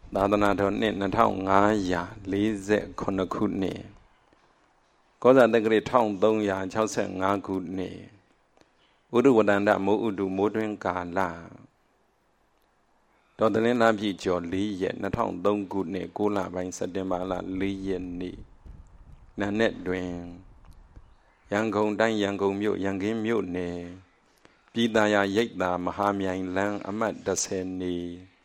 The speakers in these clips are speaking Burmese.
သာသနာတော်နှစ်2540ခုနှစ်ကောဇာတက္ကရာ1365ခုနှစ်ဥဒ္ဓဝတ္တန္တမိုးဥတုမိုးတွင်ကာလတော်တလင်းလပြည့်ကျော်4ရက်2003ခုနှစ်6လပိုင်းစက်တင်ဘာလ4ရက်နေ့နံနက်တွင်ရန်ကုန်တိုင်းရန်ကုန်မြို့ရန်ကင်းမြို့နယ်ပြည်သာယာရိပ်သာမဟာမြိုင်လမ်းအမှတ်10နေ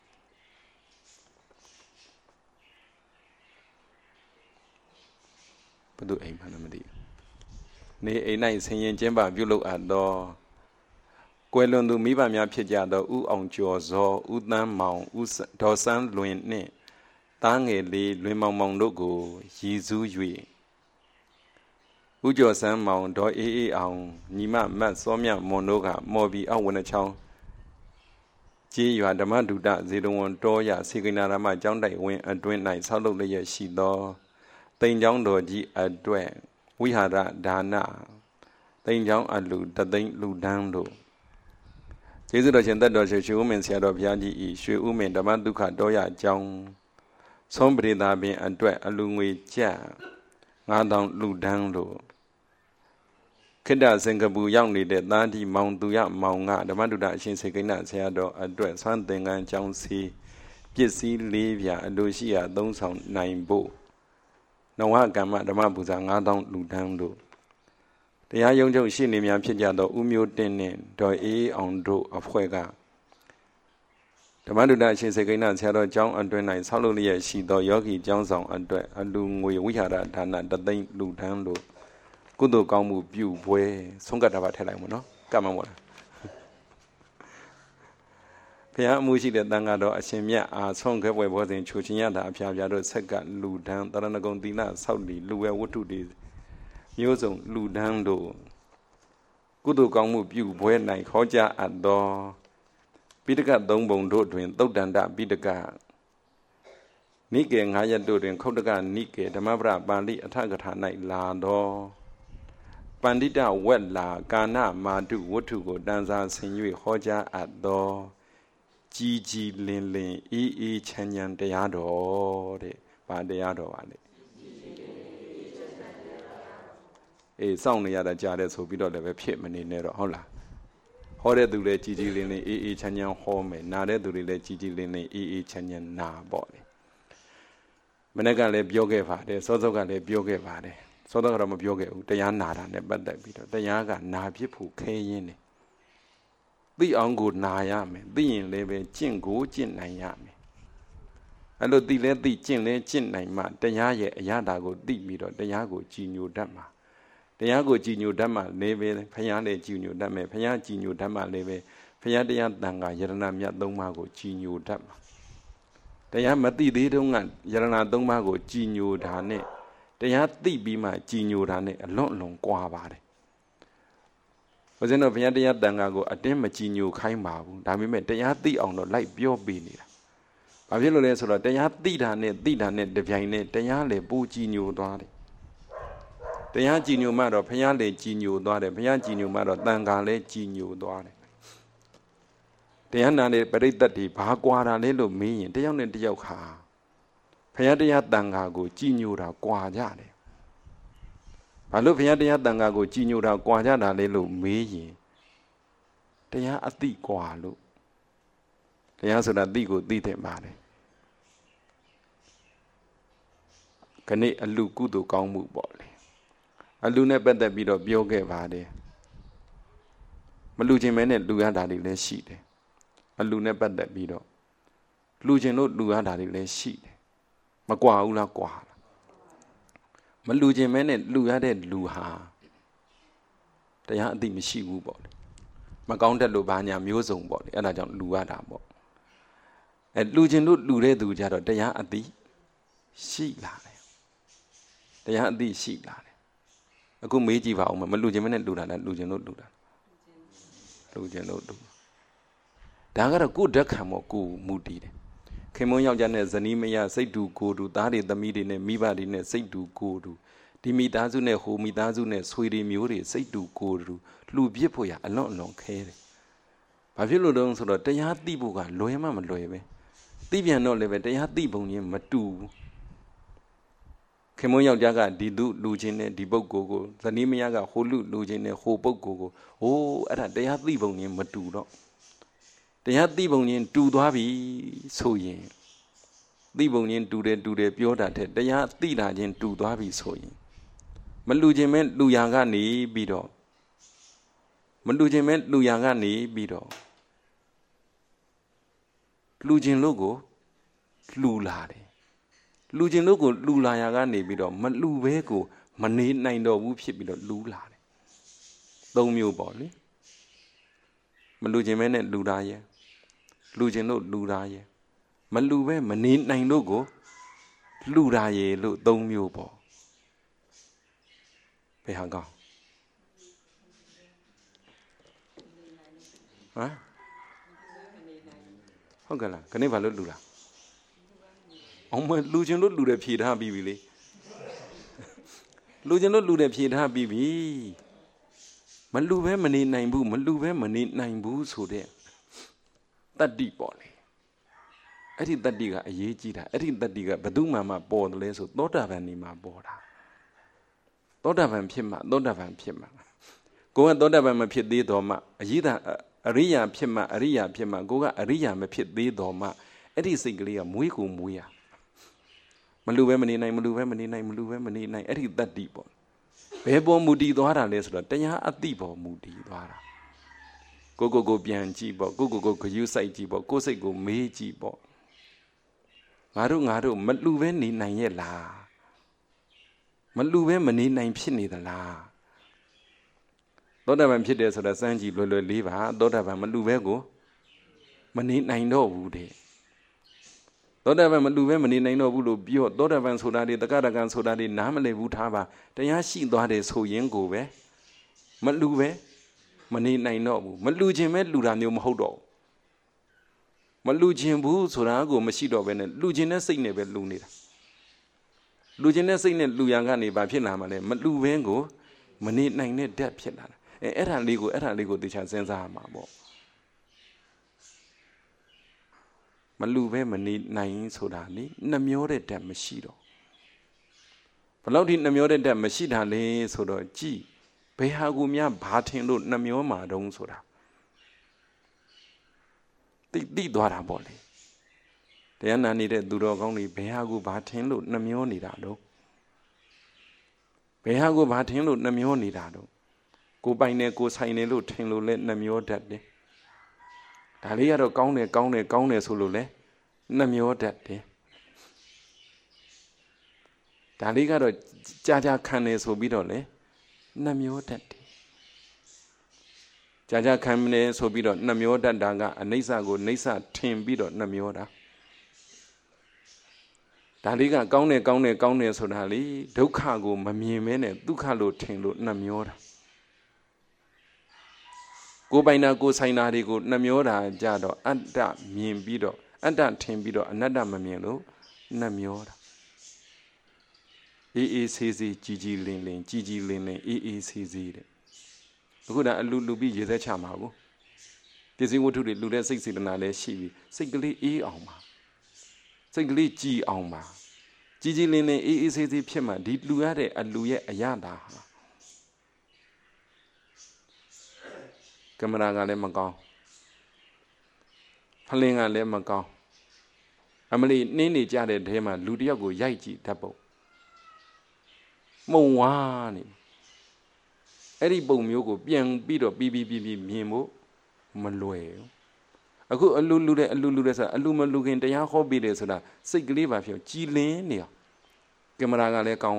ဘုသူအိမ်မှလည်းမသိနေအိမ်၌ဆင်ရင်ကျင်းပပြုလုပ်အပ်သောကွယ်လွန်သူမိဘများဖြစ်ကြသောဦးအောင်ကျော်စောဦးသန်းမောင်ဦးဒေါ်စန်းလွင်နှင့်သားငယ်လေးလွင်မောင်မောင်တို့ကိုရည်စူး၍ဦးကျော်စန်းမောင်ဒေါ်အေးအေးအောင်ညီမမတ်စောမြမွန်တို့ကမော်ဘီအောက်ဝနချောင်းကျေးရွာဓမ္မဒုဒဇေတဝန်တောရစေကိနာရမကျောင်းတိုက်ဝင်းအတွင်း၌ဆောက်လုပ်လျက်ရှိသောတိမ်ကျောင်းတော်ကြီးအတွက်ဝိဟာရဒါနတိမ်ကျောင်းအလူတသိန်းလူဒန်းတို့ကျေးဇူးတော်ရှင်သက်တော်ရွှေဦးမင်းဆရာတော်ဘုရားကြီးဤရွှေဦးမင်းဓမ္မဒုက္ခတောရကျောင်းဆုံးပရိသပင်အတွက်အလူငွေကျပ်9000လူဒန်းတို့ခိတ္တစင်ကာပူရောက်နေတဲ့သားဒီမောင်သူရမောင်ကဓမ္မဒုဒအရှင်စေကိဏဆရာတော်အတွက်ဆွမ်းသင်္ကန်းကျောင်းစီပစ္စည်း4ပြအလိုရှိရာ3ဆောင်နိုင်ဖို့နဝကမ္မဓမ္မပူဇာ9000လူဒန်းတို့တရားယုံချုပ်ရှိနေများဖြစ်ကြသောဦးမျိုးတင်းနှင့်ဒေါ်အေးအောင်တို့အဖွဲ့ကဓမ္မဒုဒအရှင်စေကိဏဆရာတော်ကျောင်းအတွင်း၌ဆောက်လုပ်လျက်ရှိသောယောဂီကျောင်းဆောင်အတွက်အလူငွေဝိဟာရဒါနတသိန်းလူဒန်းတို့ကုသိုလ်ကောင်းမှုပြုပွဲဆုံးကတ္တပါထည့်လိုက်မို့နော်ကမ္မမို့လားဘုရားအမှုရှိတဲ့တန်ဃာတော်အရှင်မြတ်အားဆုံးခဲ့ပွဲဘောစဉ်ချိုချင်းရတာအဖျားဖျားတို့ဆက်ကလူဒန်းတရဏဂုံသီလဆောက်လီလူဝဲဝတ္ထုတွေမျိုးစုံလူဒန်းတို့ကုသိုလ်ကောင်းမှုပြုပွဲ၌ခေါ်ကြအပ်သောပိဋက3ပုံတို့တွင်သုတ်တန္တပိဋကနိကေ9ရက်တို့တွင်ခုတ်တကနိကေဓမ္မပရပါဠိအထကထာ၌လာသောပန္တိတဝက်လာကာဏမာတုဝတ္ထုကိုတန်စာဆင်၍ဟောကြားအပ်သောကြည်ကြည်လင်လင်အေးအေးချမ်းချမ်းတရားတော်တဲ့ဗာတရားတော်ပါလေအေးစောင့်နေရတာကြားတယ်ဆိုပြီးတော့လည်းပဲဖြစ်မနေနဲ့တော့ဟုတ်လားဟောတဲ့သူလည်းကြည်ကြည်လင်လင်အေးအေးချမ်းချမ်းဟောမယ်နားတဲ့သူတွေလည်းကြည်ကြည်လင်လင်အေးအေးချမ်းချမ်းနာပေါ့လေမနေ့ကလည်းပြောခဲ့ပါတယ်စောစောကလည်းပြောခဲ့ပါတယ်စောစောကတော့မပြောခဲ့ဘူးတရားနာတာနဲ့ပတ်သက်ပြီးတော့တရားကနာဖြစ်ဖို့ခဲရင်းတယ်သိအောင်ကိုနာရမယ်သိရင်လည်းပဲကျင့်ကိုကျင့်နိုင်ရမယ်အဲ့လိုသိလဲသိကျင့်လဲကျင့်နိုင်မှတရားရဲ့အရာတာကိုသိပြီးတော့တရားကိုကြည်ညိုတတ်မှာတရားကိုကြည်ညိုတတ်မှလည်းပဲဘုရားလည်းကြည်ညိုတတ်မယ်ဘုရားကြည်ညိုတတ်မှလည်းပဲဘုရားတရားတန်ခါယရဏမြတ်3ပါးကိုကြည်ညိုတတ်မှာတရားမသိသေးတုန်းကယရဏ3ပါးကိုကြည်ညိုတာနဲ့တရားသိပြီးမှကြည်ညိုတာနဲ့အလွန်အလွန်ကွာပါတယ်ဘုရားတို့ဘုရားတရားတန်ခါကိုအတင်းမကြည်ညိုခိုင်းပါဘူးဒါပေမဲ့တရားသိအောင်တော့လိုက်ပြောပေးနေတာဘာဖြစ်လို့လဲဆိုတော့တရားသိတာနဲ့တပြိုင်နဲ့တရားလည်းပူကြည်ညိုသွားတယ်တရားကြည်ညိုမှတော့ဘုရားလည်းကြည်ညိုသွားတယ်ဘုရားကြည်ညိုမှတော့တန်ခါလည်းကြည်ညိုသွားတယ်တရားနာတဲ့ပရိသတ်တွေဘာကွာတာလဲလို့မေးရင်တယောက်နဲ့တယောက်ခါဘုရားတရားတန်ခါကိုကြည်ညိုတာကွာကြတယ်ဘာလို့ဘုရားတရားတန်ခါကိုကြည်ညိုတာကွာကြတာလဲလို့မေးရင်တရားအသိကွာလို့တရားဆိုတာသိကိုသိတဲ့ပါတယ်ခဏအလူကုသိုလ်ကောင်းမှုပေါ့လေအလူနဲ့ပတ်သက်ပြီးတော့ပြောခဲ့ပါတယ်မလူခြင်းမဲနဲ့လူရတာတွေလည်းရှိတယ်အလူနဲ့ပတ်သက်ပြီးတော့လူခြင်းလို့လူရတာတွေလည်းရှိတယ်မကွာဘူးလားကွာလားမလူခြင်းမဲနဲ့လူရတဲ့လူဟာတရားအသိမရှိဘူးပေါ့လေမကောင်းတဲ့လူဘာညာမျိုးစုံပေါ့လေအဲ့ဒါကြောင့်လူရတာပေါ့လူခြင်းလို့လူတဲ့သူကြတော့တရားအသိရှိလာတယ်တရားအသိရှိလာတယ်အခုမေးကြည့်ပါဦးမလူခြင်းမဲနဲ့လူတာလားလူခြင်းလို့လူတာလူခြင်းလို့လူဒါကတော့ကိုယ်ဓာတ်ခံမို့ကိုမူတည်တယ်ခင်မွန်းယောက်ျားနဲ့ဇနီးမယားစိတ်တူကိုယ်တူသားတွေသမီးတွေနဲ့မိဘတွေနဲ့စိတ်တူကိုယ်တူဒီမိသားစုနဲ့ဟိုမိသားစုနဲ့ဆွေတွေမျိုးတွေစိတ်တူကိုယ်တူလှူပြစ်ဖို့ရအလွန်အလွန်ခဲတယ်ဘာဖြစ်လို့လဲဆိုတော့တရားသိဖို့ကလွယ်မှမလွယ်ပဲသိပြန်တော့လည်းပဲတရားသိပုံချင်းမတူဘူးခင်မုန်းယောက်ျားကဒီလူချင်းနဲ့ဒီပုဂ္ဂိုလ်ကိုဇနီးမယားကဟိုလူချင်းနဲ့ဟိုပုဂ္ဂိုလ်ကိုဟိုးအဲ့ဒါတရားသိပုံချင်းမတူတော့တရားသိပုံချင်းတူသွားပြီဆိုရင်သိပုံချင်းတူတယ်ပြောတာတဲ့တရားသိတာချင်းတူသွားပြီဆိုရင်မလူချင်းမဲ့လူရန်ကနေပြီးတော့မလူချင်းမဲ့လူရန်ကနေပြီးတော့လူချင်းလို့ကိုလူလာတယ်လူချင်းလို့ကိုလူလာရကနေပြီးတော့မလူဘဲကိုမနေနိုင်တော့ဘူးဖြစ်ပြီးတော့လူလာတယ်သုံးမျိုးပေါ့လေမလူချင်းမဲနဲ့လူသားရဲ့လူချင်းလို့လူသားရဲ့မလူပဲမနေနိုင်လို့ကိုလူသားရဲ့လို့သုံးမျိုးပေါ့ဘယ်ဟာကောင်းဟမ်ဟုတ်ကဲ့လားခဏဘာလို့လူလားအောင်မလူချင်းလို့လူတယ်ဖြေထားပြီးပြီလေလူချင်းလို့လူတယ်ဖြေထားပြီးပြီမလူပဲမနေနိုင်ဘူးမလူပဲမနေနိုင်ဘူးဆိုတဲ့တတ္တိပေါ့လေအဲ့ဒီတတ္တိကအရေးကြီးတာအဲ့ဒီတတ္တိကဘယ်သူမှပေါ်တယ်လဲဆိုသောတာပန်နေမှာပေါ်တာသောတာပန်ဖြစ်မှသောတာပန်ဖြစ်မှကိုကသောတာပန်မဖြစ်သေးတော့မှအရိယာဖြစ်မှအရိယာဖြစ်မှကိုကအရိယာမဖြစ်သေးတော့မှအဲ့ဒီစိတ်ကလေးကမွေးကိုမွေးရမလူပဲမနေနိုင်မလူပဲမနေနိုင်မလူပဲမနေနိုင်အဲ့ဒီတတ္တိပေါ့ဘယ်ပေါ်မူတည်သွားတာလဲဆိုတော့တရားအသိပေါ်မူတည်သွားတာကိုပြန်ကြည့်ပေါ့ကိုဂယုစိုက်ကြည့်ပေါ့ကိုစိတ်ကိုမေးကြည့်ပေါ့ငါတို့မလူပဲနေနိုင်ရဲ့လားမလူပဲမနေနိုင်ဖြစ်နေသလားသောတာပန်ဖြစ်တယ်ဆိုတာစမ်းကြည့်လွယ်လေးပါသောတာပန်မလူပဲကိုမနေနိုင်တော့ဘူးတဲ့သောတာပန်မလူပဲမနေနိုင်တော့ဘူးလို့ပြောသောတာပန်ဆိုတာတွေတက္ကရာကံဆိုတာတွေနားမလည်ဘူးထားပါတရားရှိသွားတယ်ဆိုရင်ကိုပဲမလူပဲမနေနိုင်တော့ဘူးမလူခြင်းပဲလူတာမျိုးမဟုတ်တော့မလူခြင်းဘူးဆိုတာကိုမရှိတော့ဘဲနဲ့လူခြင်းတဲ့စိတ်နဲ့ပဲလူနေတာလူခြင်းတဲ့စိတ်နဲ့လူရန်ကနေဘာဖြစ်လာမှလဲမလူဘင်းကိုမနေနိုင်တဲ့ဓာတ်ဖြစ်လာတာအဲ့ဒါလေးကိုသေချာစဉ်းစားရမှာပေါ့မလူပဲမနေနိုင်ဆိုတာလေနှမျောတဲ့ဓာတ်မရှိတော့ဘယ်လောက်ထိနှမျောတဲ့ဓာတ်မရှိတာလဲဆိုတော့ကြည်ဘယ်ဟာကိုများဘာထင်လို့နှမျောမှာတုံးဆိုတာတိသွားတာပေါ့လေတရားနာနေတဲ့သူတော်ကောင်းတွေဘယ်ဟာကိုဘာထင်လို့နှမျောနေတာတော့ဘယ်ဟာကိုဘာထင်လို့နှမျောနေတာတော့ကိုပိုင်နေကိုဆိုင်နေလို့ထင်လို့လဲနှမျောတတ်တယ်ဒါလေးကတော့ကောင်းတယ်ဆိုလို့လဲနှမျောတတ်တယ်ဒါလေးကတော့ကြာခံနေဆိုပြီးတော့လဲနှမျောတတ်တယ်ကြာခံနေဆိုပြီးတော့နှမျောတတ်တာကအနိစ္စကိုနိစ္စထင်ပြီးတော့နှမျောတာဒါလေးကကောင်းတယ်ဆိုတာလေဒုက္ခကိုမမြင်မဲနဲ့ဒုက္ခလို့ထင်လို့နှမျောတာကိုပိုင်နာကိုဆိုင်နာတွေကိုနှမျောတာကြတော့အတ္တမြင်ပြီးတော့အတ္တထင်ပြီးတော့အနတ္တမမြင်လို့နှမျောတာအေးဆေးကြည်လင်းအေးဆေးတဲ့အခုဒါအလူပြီးရေသက်ချမှာကိုပစ္စည်းဝတ္ထုတွေလူတဲ့စိတ်စေတနာလည်းရှိပြီစိတ်ကလေးအေးအောင်ပါစိတ်ကလေးကြည်အောင်ပါကြည်လင်းအေးဆေးဖြစ်မှဒီလူရတဲ့အလူရဲ့အရသာဟာကင်မရာကလည်းမကောင်းဖလင်းကလည်းမကောင်းအမလီနှင်းနေကြတဲ့တဲမှာလူတယောက်ကိုရိုက်ကြည့်တတ်ပုံမှုံဝါနေအဲ့ဒီပုံမျိုးကိုပြန်ပြီးတော့ပြီးမြင်ဖို့မလွယ်ဘူးအခုအလူတဲ့ဆိုတာအလူမလူခင်တရားဟောပြီးတယ်ဆိုတာစိတ်ကလေးပါဖြစ်ကြည်လင်းနေအောင်ကင်မရာကလည်းကောင်း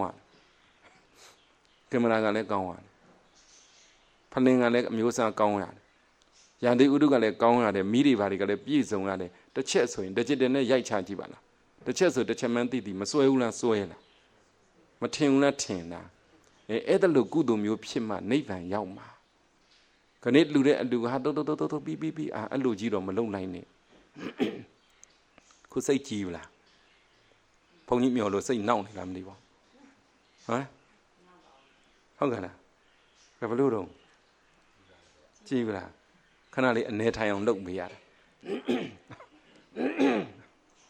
ရတယ်ဖလင်းကလည်းအမျိုးအစားကောင်းရတယ်ရန်ဒီဥဒုကလည်းကောင်းရတယ်မိတွေဘာတွေကလည်းပြည့်စုံရတယ်တစ်ချက်ဆိုရင်တစ်ချက်တည်းနဲ့ရိုက်ချကြည့်ပါလားတစ်ချက်ဆိုတစ်ချက်မှန်းသိမစွဲဘူးလားစွဲလားမထင်ဘူးလားထင်လားအဲ့ဒါလို့ကုသိုလ်မျိုးဖြစ်မှနိဗ္ဗာန်ရောက်မှာခဏလူတဲ့အလူဟာတော့ပြီးအဲ့လိုကြီးတော့မလုံနိုင်နဲ့ခုစိတ်ကြည်ဘူးလားဘုန်းကြီးမျောလို့စိတ်နောက်နေလားမသိပါဟမ်ဟုတ်ကဲ့လားဘယ်လိုတော့ကြည်ဘူးလားခဏလေးအနေထိုင်အောင်လုပ်ပေးရတယ်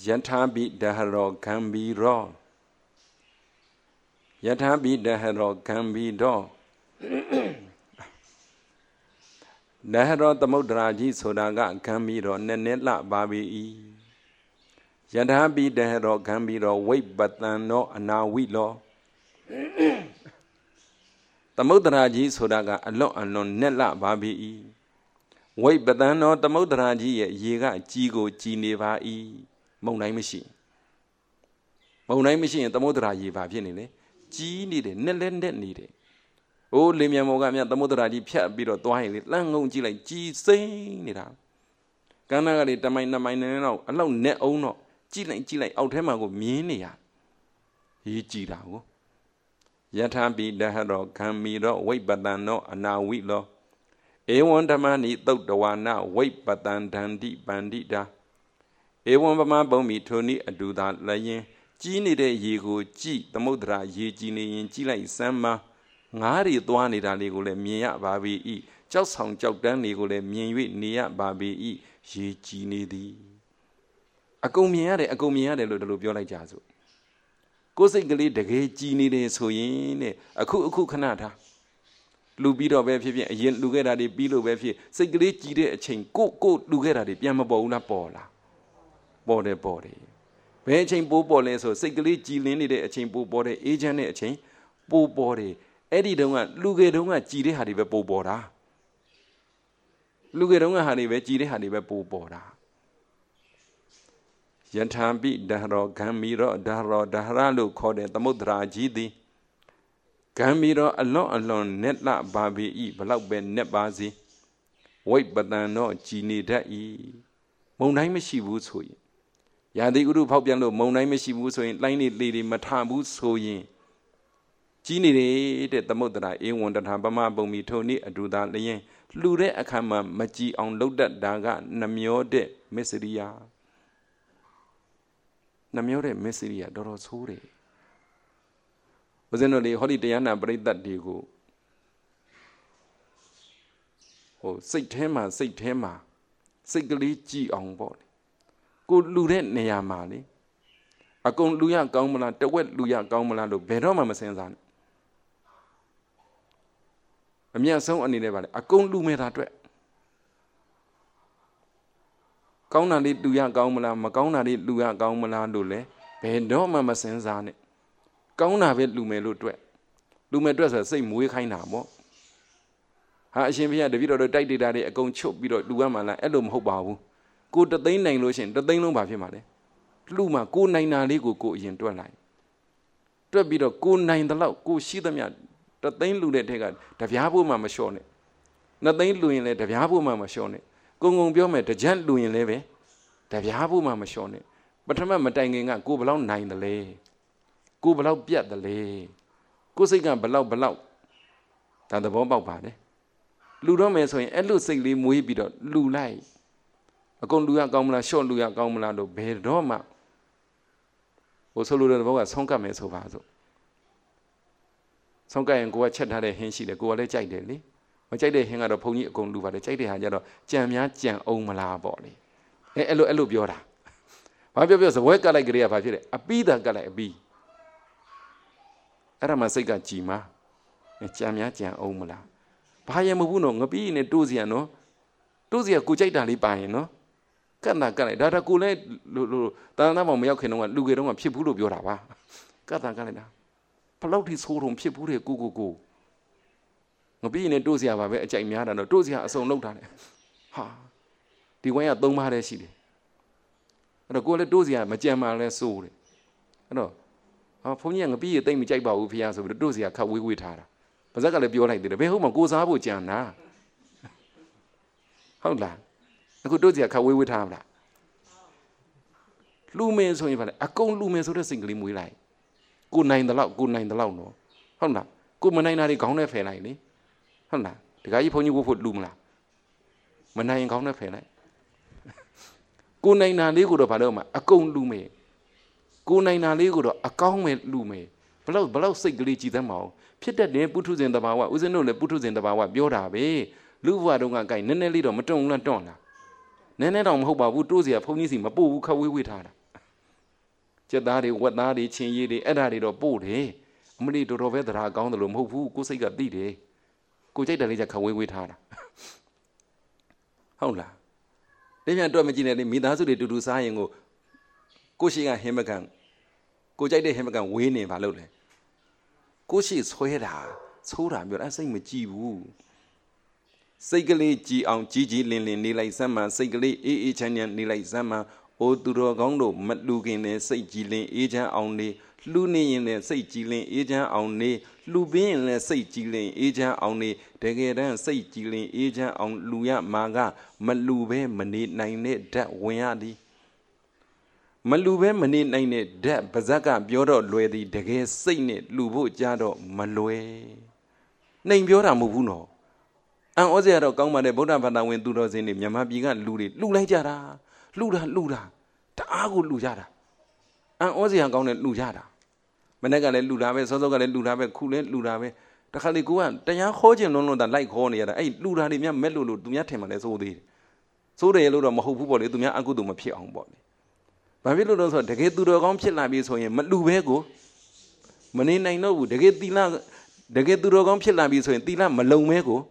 Yatabi daharo gambiro. Yatabi daharo gambiro. Daharo tamudraji sodaga gambiro nenela babi. Yatabi daharo gambiro wait batano anawilo. Tamudraji sodaga alon nela babi. Wait batano tamudraji yega jigo jineva e. Monai machine. Monai machine tamudraji babinile. G needed, Nelend needed. Oh, Limia Mogamia, the Modraji Pia Biro Twine, Langon G like G saying it out. Canagari, the mine, alone net oh no, G like out hemago, Minia. He G lao. Yatabi, the hero, can me do, wait but than no, and now we law. A one the man eat out the one now, wait but than deep bandita. A one by my bommy, Tony, I do that laying. Gini de yego G, the Modra, ye genie in Gila Sama, Ngari Dwani da Legole, Mia Babi E, just hung joke down Legole, Mia Nia Babi E, ye genie di. A go miade, little Viola Jazo. Go say the gay genie de Soyene, a cook canata. Lubido Befi, yen Lugera de Bilo Befi, say great Gide a chain, go Lugera de Piamabola Pola. Body. When chain bow ball so sickly Gilini de a chain bow body, agent a chain, bow body. Eddie don't want Lugadonga Gide had a bow bora. Lugadonga had a Gide had a bow bora. Yantambi, Dahro, Gamiro, Dahralu called it the Mudra Gidi. Gamiro alone, netla babi e, below ben nebazi. Wait but then no genie da e. Monai she would so. Yadi Uru Popiano, Monai Meshibu, so in Liny Lady Matabu, so ye. Genie did the Mudra, a one that Habama Bomi Tony, a do that lay. Lure Akama, Machi on loaded daga, Namio de Messeria. Namio de Messeria, Doros Hore. Was only holiday and break that digo. Oh, say tema, sickly G on board. Good Luret Nea Mali. A con Luya Gaumala, the wet Luya Gaumala, Beroma Sensan. A mere song on the level. A con Lumera. Kauna did Luya Gaumala, Macauna did Luya Gaumala Lule, Beroma Sensan. Kauna vet Lumelo Dwet. Lumedress the same way kind of more. Ha Shimia, the video that did a con chop video Luamala, Elum Hobabu. Good the thing nine lotion, the thing no bafimale. Luma, good nine aligo go in to a line. To a bit of good nine the low, go see them yet. The thing Lu take out, the Viabu Mamma shown it. Nothing Luin let the Viabu Mamma shown it. Go on Biomet, the gent Luin leve, the Viabu Mamma shown it. But remember tanging up, go below nine the lay. Go below beat the lay. Go sing up below. Than the bomb body. Ludome so in Elu say Lim be dot Lu lie. A con Luya Gaumla, show Luya Gaumla, do Bedoma. Also, Luda Sonka Mesovazo. Sonka and go chat had a henshi, the go a chai daily. My chai hang out a pony con Luva, the chai had a jamia jam omala body. Elo Biora. My baby was a worker like Gria, a bee that got like a bee. Aramasega Jima, and jamia jam omala. Payamuno, a bee in a doziano. Dozia Kuchai Dali by no. Cana, Data Kule, Dana Moyakino, and Lugero and Pipu Biorava. Cata Galena. Palot his whole home, Pipu, go. No being a dozia of a Jamiana, no dozia, so no done. Ha! The way I don't matter, she did. And a gold dozia, Majama less soul. No. For young a bee, a thing which I bow with Piazza with the dozia, cut with her. But I got a bio like the home goes out with Jana. How that? I could do the account with her. Lumen so even a con lumen so the singly we like. Good night the loud, no. How not? Good manai gone a fair like. How not? The guy upon you will put lumla. Manai gone a fair like. Good night, na legal of Paloma, a con lume. Good night, na legal, a con with lume. Below sickly them all. Peter de Putus in the Bawa, was no the Putus in the Bawa, Biora be. Luva don't guy, Nenelli or Matona Donna. Nenelom Hoba would do the ponies in Mabu, with her. Jedari, what daddy, chin yidi, edadi or body. Many to rovet that are gone the room, who go say got did. Go take the little away with her. Hola. They can't do imagine me that's what they do saying go. Go see a hemagan. Go take the hemagan winning value. Go see it's where so I'm your answering with G. Secondly, G on Gigi Lin Nilai Sama, secondly, E. Chanyan Nilai Sama, O Durogondo, Matlugin, say Gilin, Aja only, Lunin, say Gilin, Aja only, Lubin, say Gilin, Aja only, Degadan, say Gilin, Aja on Luya Maga, Malube, Manit Nine, that Wayadi. Malube, Manit Nine, that Bazaka, Bioro, Luedi, Dege, Saint, Lubu, Jado, Malue. Name Biora Mubuno. And Ozero come at the Bodavana went to those in him, Yamabiga, Ludi, Lulajara, Luda, Tagu Lujara. And Ozia gone at Lujara. Menaga Ludabe, Sozoga Ludabe, Kulet Ludabe, the Halikuan, Taya Hojan no that like Horny, eight Luda, Melu, Dumiatem, as all did. So they load of Mahupo, Dumia Agudum appear on body. But we don't know to get to the Gomchil Labis for him, Malubego. Manin I know, they get Dina, they get to the Gomchil Labis for Dina Malomego.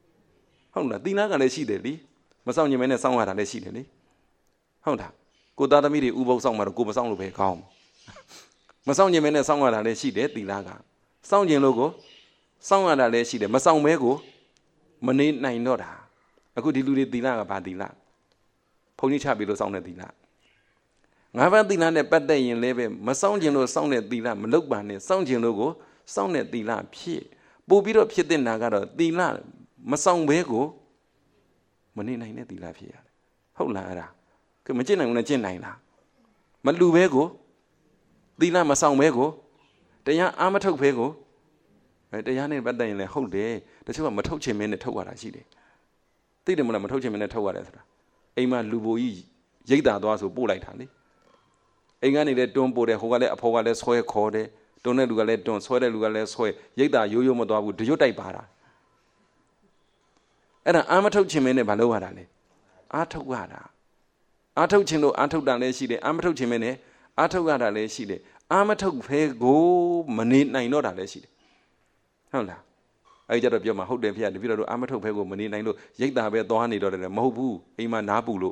Dina can see the Lee. Masan you may somewhere and they see the Lee. Honda. Go down the media, Ubo somewhere, go Masan will be calm. Masan you may somewhere and they see the Dilaga. Sound your logo. Somewhere and they see the Masan Mego. Manin Nine Noda. A good deluded Dilaga about Dila. Pony Chabilo sounded Dila. Never Dila the bad day in Leve. Masan you know sounded Dila, Malokban, sound your logo, sounded Dila Pie. Bobito Pietin Nagado, Dila. Masong Bego Money Nine Dila Pia. How Lara? Come again on a Jenina. Malu Bego Dila Masong Bego. The young amateur Bego. The young bad day in the whole day. The two Matochim in the Towara City. They didn't want to Matochim in the Towara. Ema Luboi, Jada was a bull like honey. Egani let don't put a Hogale, a Pogale, Soy Corde, don't let don't swear a Lugale, Soy, Jada, Yo Moda would do your type. And amateur chimene Baloarale. Atawada. Ato Chino, Ato Dale Shide, amateur chimene, Atawada Leshide, amateur Pego, Manit Nainota Leshide. Hola. I got up your Maho de Pia, the Villa amateur Pego, Manit Naino, Yegda Dohani, Mobu, Ema Nabulo.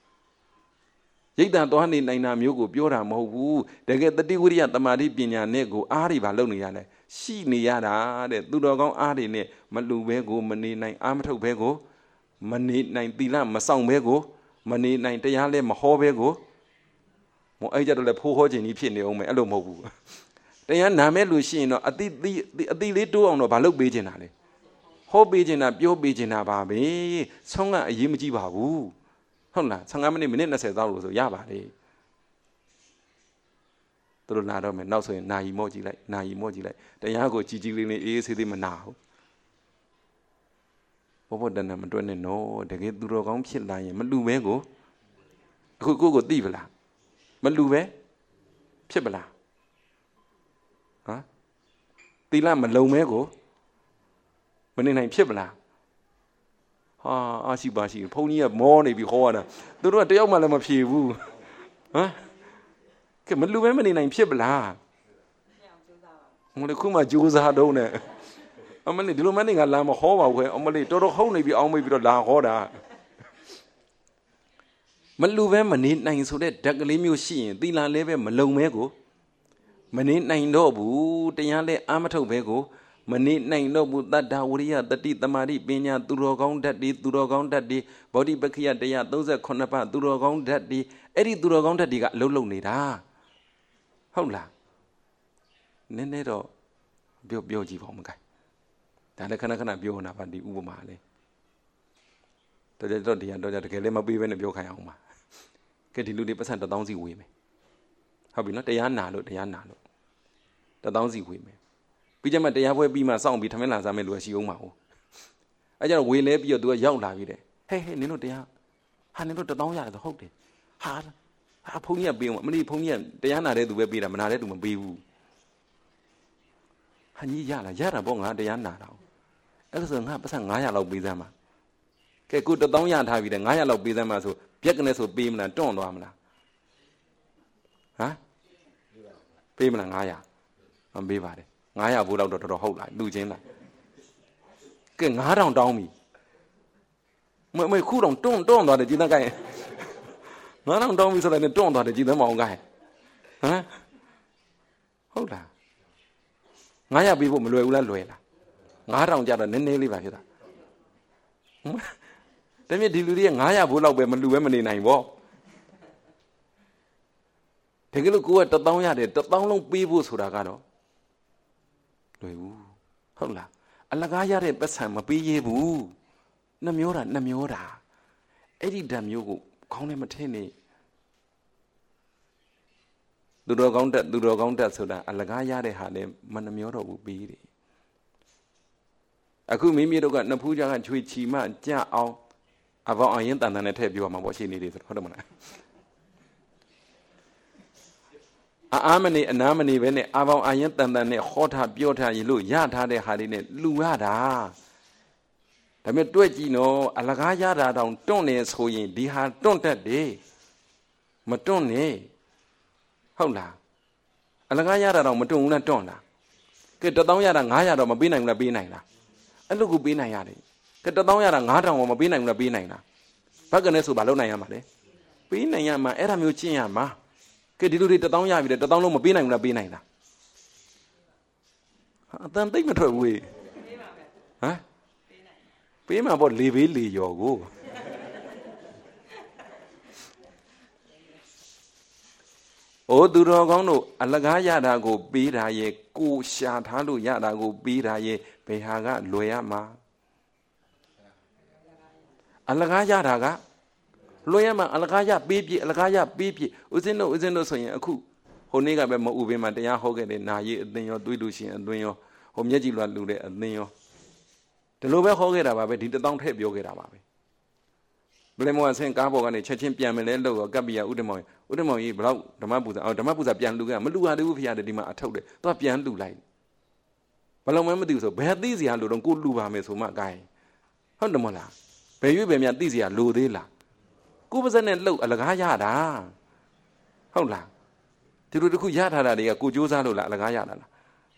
Yegda Dohani Naina Mugo, Biora Mobu, they get the Diguria, the Madi Pina Nego, Ari Baloniane. She Niara, the Dudogon Arine, Malubego, Mani Nine Amateur Bego, Mani Nine Dila, Masong Bego, Mani Nine Tayale, Mahobego, Moaja de Pohojin, Ipin, Elomo. They are Name Lucino, a little on a Balok Beginale. Ho Begina, Bio Begina Baby, Songa, Yimji Babu. Honda, Sangamani Minutes as I was a Yabade. Tôi nói đó mình nói rồi nai emoji lại, tại nhà của chị linh này thì mình nào, bố bố đàn mình tuân này nó để cái tôi có biết là mình lưu bé của, cô tí vậy là, mình lưu bé, biết vậy là, hả, tí là mình lâu bé của, mình này biết vậy là, à bà chị, phô nhiên mò này bị khó nè, tôi nói tới ông mà là mà phì vu, hả? Cái mình lưu mình này biết là, ông này không mà chú ra đâu nè, ông này lúc mình này làm mà khó vào cái, ông này tôi đâu không này bị ông mới bị làm khó đã, mình lưu mình này số đấy đặc lấy miêu xì, tí là lấy mình lâu mấy của, mình này đâu bù, tí là lấy amateur mấy của, mình này đâu bù ta đào đi à, ta đi ta mà đi bên nhà tu rô gong đặt đi, body bác kia tí à, tôi sẽ con napa tu rô gong đặt đi, ấy tu rô gong đặt đi cả lâu này đã. Không là nên đó biểu gì vào một cái, tại là khana biểu nào bạn đi u mà lên, tôi cho cái lên mà biểu bên này biểu khai ông mà, cái thì lúc đi bắt sang tao gì quỷ mày, họ bị nó tây ăn nà luôn, tao gì quỷ mày, bây giờ mà tây ăn với bị mà xong bị thằng ấy làm sao mày lừa xí ông màu, ấy giờ quỷ lấy bây giờ tôi giàu lại vậy đấy, hey nên nó tây ăn, hắn nên nó tao giả tao không đấy, à phong nhiệt biểu mà mình đi phong nhiệt để anh nào đấy tụi bây giờ mình nào đấy tụi mình biểu hắn như giá là bông hả để anh nào đâu cái giờ ngã bắt sang ngã nhà lộc bây giờ mà cái cú tao đóng nhà thay vì để ngã nhà lộc bây giờ mà số biết cái này số bìm là tròn đó mà là hả ပေးမလား900မပေးပါနဲ့900ဘူးလောက်တော့တော်တော်ဟုတ်လားလူချင်းလားကဲ9000တောင်းပြီမခုတော့တွန်းသွားတယ်ကြည်သားကိုင်း9000တောင်းပြီဆိုတော့တွန်းသွားတယ်ကြည်သားမအောင်ကိုင်းဟမ်ဟုတ်လား900ပေးဖို့မလွယ်ဘူးလားလွယ်လား9000ကျတော့နည်းနည်းလေးပါဖြစ်တာဒါမြင့်ဒီလူတွေက900ဘူးလောက်ပဲမလူပဲမနေနိုင်ဘောတကယ်လို့ကိုက1000ရတယ်1000လုံးပေးဖို့ဆိုတာကတော့လွယ်ဘူးဟုတ်လားအလကားရတဲ့ပတ်စံမပေးရဘူးနှမျောတာအဲ့ဒီဓာတ်မျိုးကိုခေါင်းထဲမထည့်နေသူတော်ကောင်းတက်ဆိုတာအလကားရတဲ့ဟာလည်းမနှမျောတော့ဘူးပေးတယ်အခုမိမိတို့ကနှစ်ဖူးကြကချွေချီမှကြအောင်အပေါင်းအရင်တန်တန်နဲ့ထည့်ပြောမှာပေါ့ရှိနေတယ်ဆိုတော့ဟုတ်တယ်မလားအာမနေအနာမနေပဲနဲ့အပေါင်းအရင်တန်တန်နဲ့ဟောထားပြောထားရင်လို့ရထားတဲ့ဟာလေးနဲ့လူရတာဒါပေမဲ့တွေ့ကြည့်နော်အလကားရတာတောင်တွန့်နေဆိုရင်ဒီဟာတွန့်တတ်တယ်မတွန့်နဲ့ဟုတ်လားအလကားရတာတော့မတွန့်ဘူးလားတွန့်လားကဲ1000ရတာ900တော့မပေးနိုင်ဘူးလားပေးနိုင်လားအဲ့လိုကိုပေးနိုင်ရတယ်ကဲ1000ရတာ9000တော့မပေးနိုင်ဘူးလားပေးနိုင်လားဘက်ကနဲ့ဆိုဘာလုပ်နိုင်ရမှာလဲပေးနိုင်ရမှာအဲ့ဒါမျိုးကျင့်ရမှာကဲဒီလိုတွေ1000ရပြီလေ1000လုံးမပေးနိုင်ဘူးလားပေးနိုင်လားအတန်သိမ့်မထွက်ဘူးဟမ်ပေးမှာပေါ့လေဘေးလေရော်ကိုအိုးသူတော်ကောင်းတို့အလကားရတာကိုပေးတာရဲ့ကိုရှာထားလို့ရတာကိုပေးတာရဲ့ဘယ်ဟာကလွယ်ရမှာအလကားရတာကလွယ်ရမှာအလကားရပေးပြအလကားရပေးပြဦးဇင်းတို့ဆိုရင်အခုဟိုနေ့ကပဲမဥပင်းမှာတရားဟောခဲ့တဲ့နာရီအသင်ရောတွေးလို့ရှိရင်အသွင်းရောဟိုမျက်ကြည်လွှတ်လူတဲ့အသင်ရောဒီလိုပဲဟောခဲ့တာပါပဲဒီ1000ထည့်ပြောခဲ့တာပါပဲဘယ်မောဆင်းကားပေါ်ကနေချက်ချင်းပြန်မလဲလို့ကပ်ပြရဥဒ္ဓမောင်ကြီးဘယ်လောက်ဓမ္မပူဇာပြန်လူခဲ့မလူရသေးဘူးဖေရတယ်ဒီမှာအထုတ်တယ်သူကပြန်လူလိုက်ဘယ်လုံးမှမသိဘူးဆိုဘယ်သိစရာလို့တော့ကိုလူပါမယ်ဆိုမှကိုင်းဟုတ်တယ်မလားဘယ်ရွေးဘယ်မြသိစရာလိုသေးလားကိုပါစက်နဲ့လှုပ်အလကားရတာဟုတ်လားဒီလိုတခုရထားတာတွေကကိုကြိုးစားလို့လားအလကားရတာလား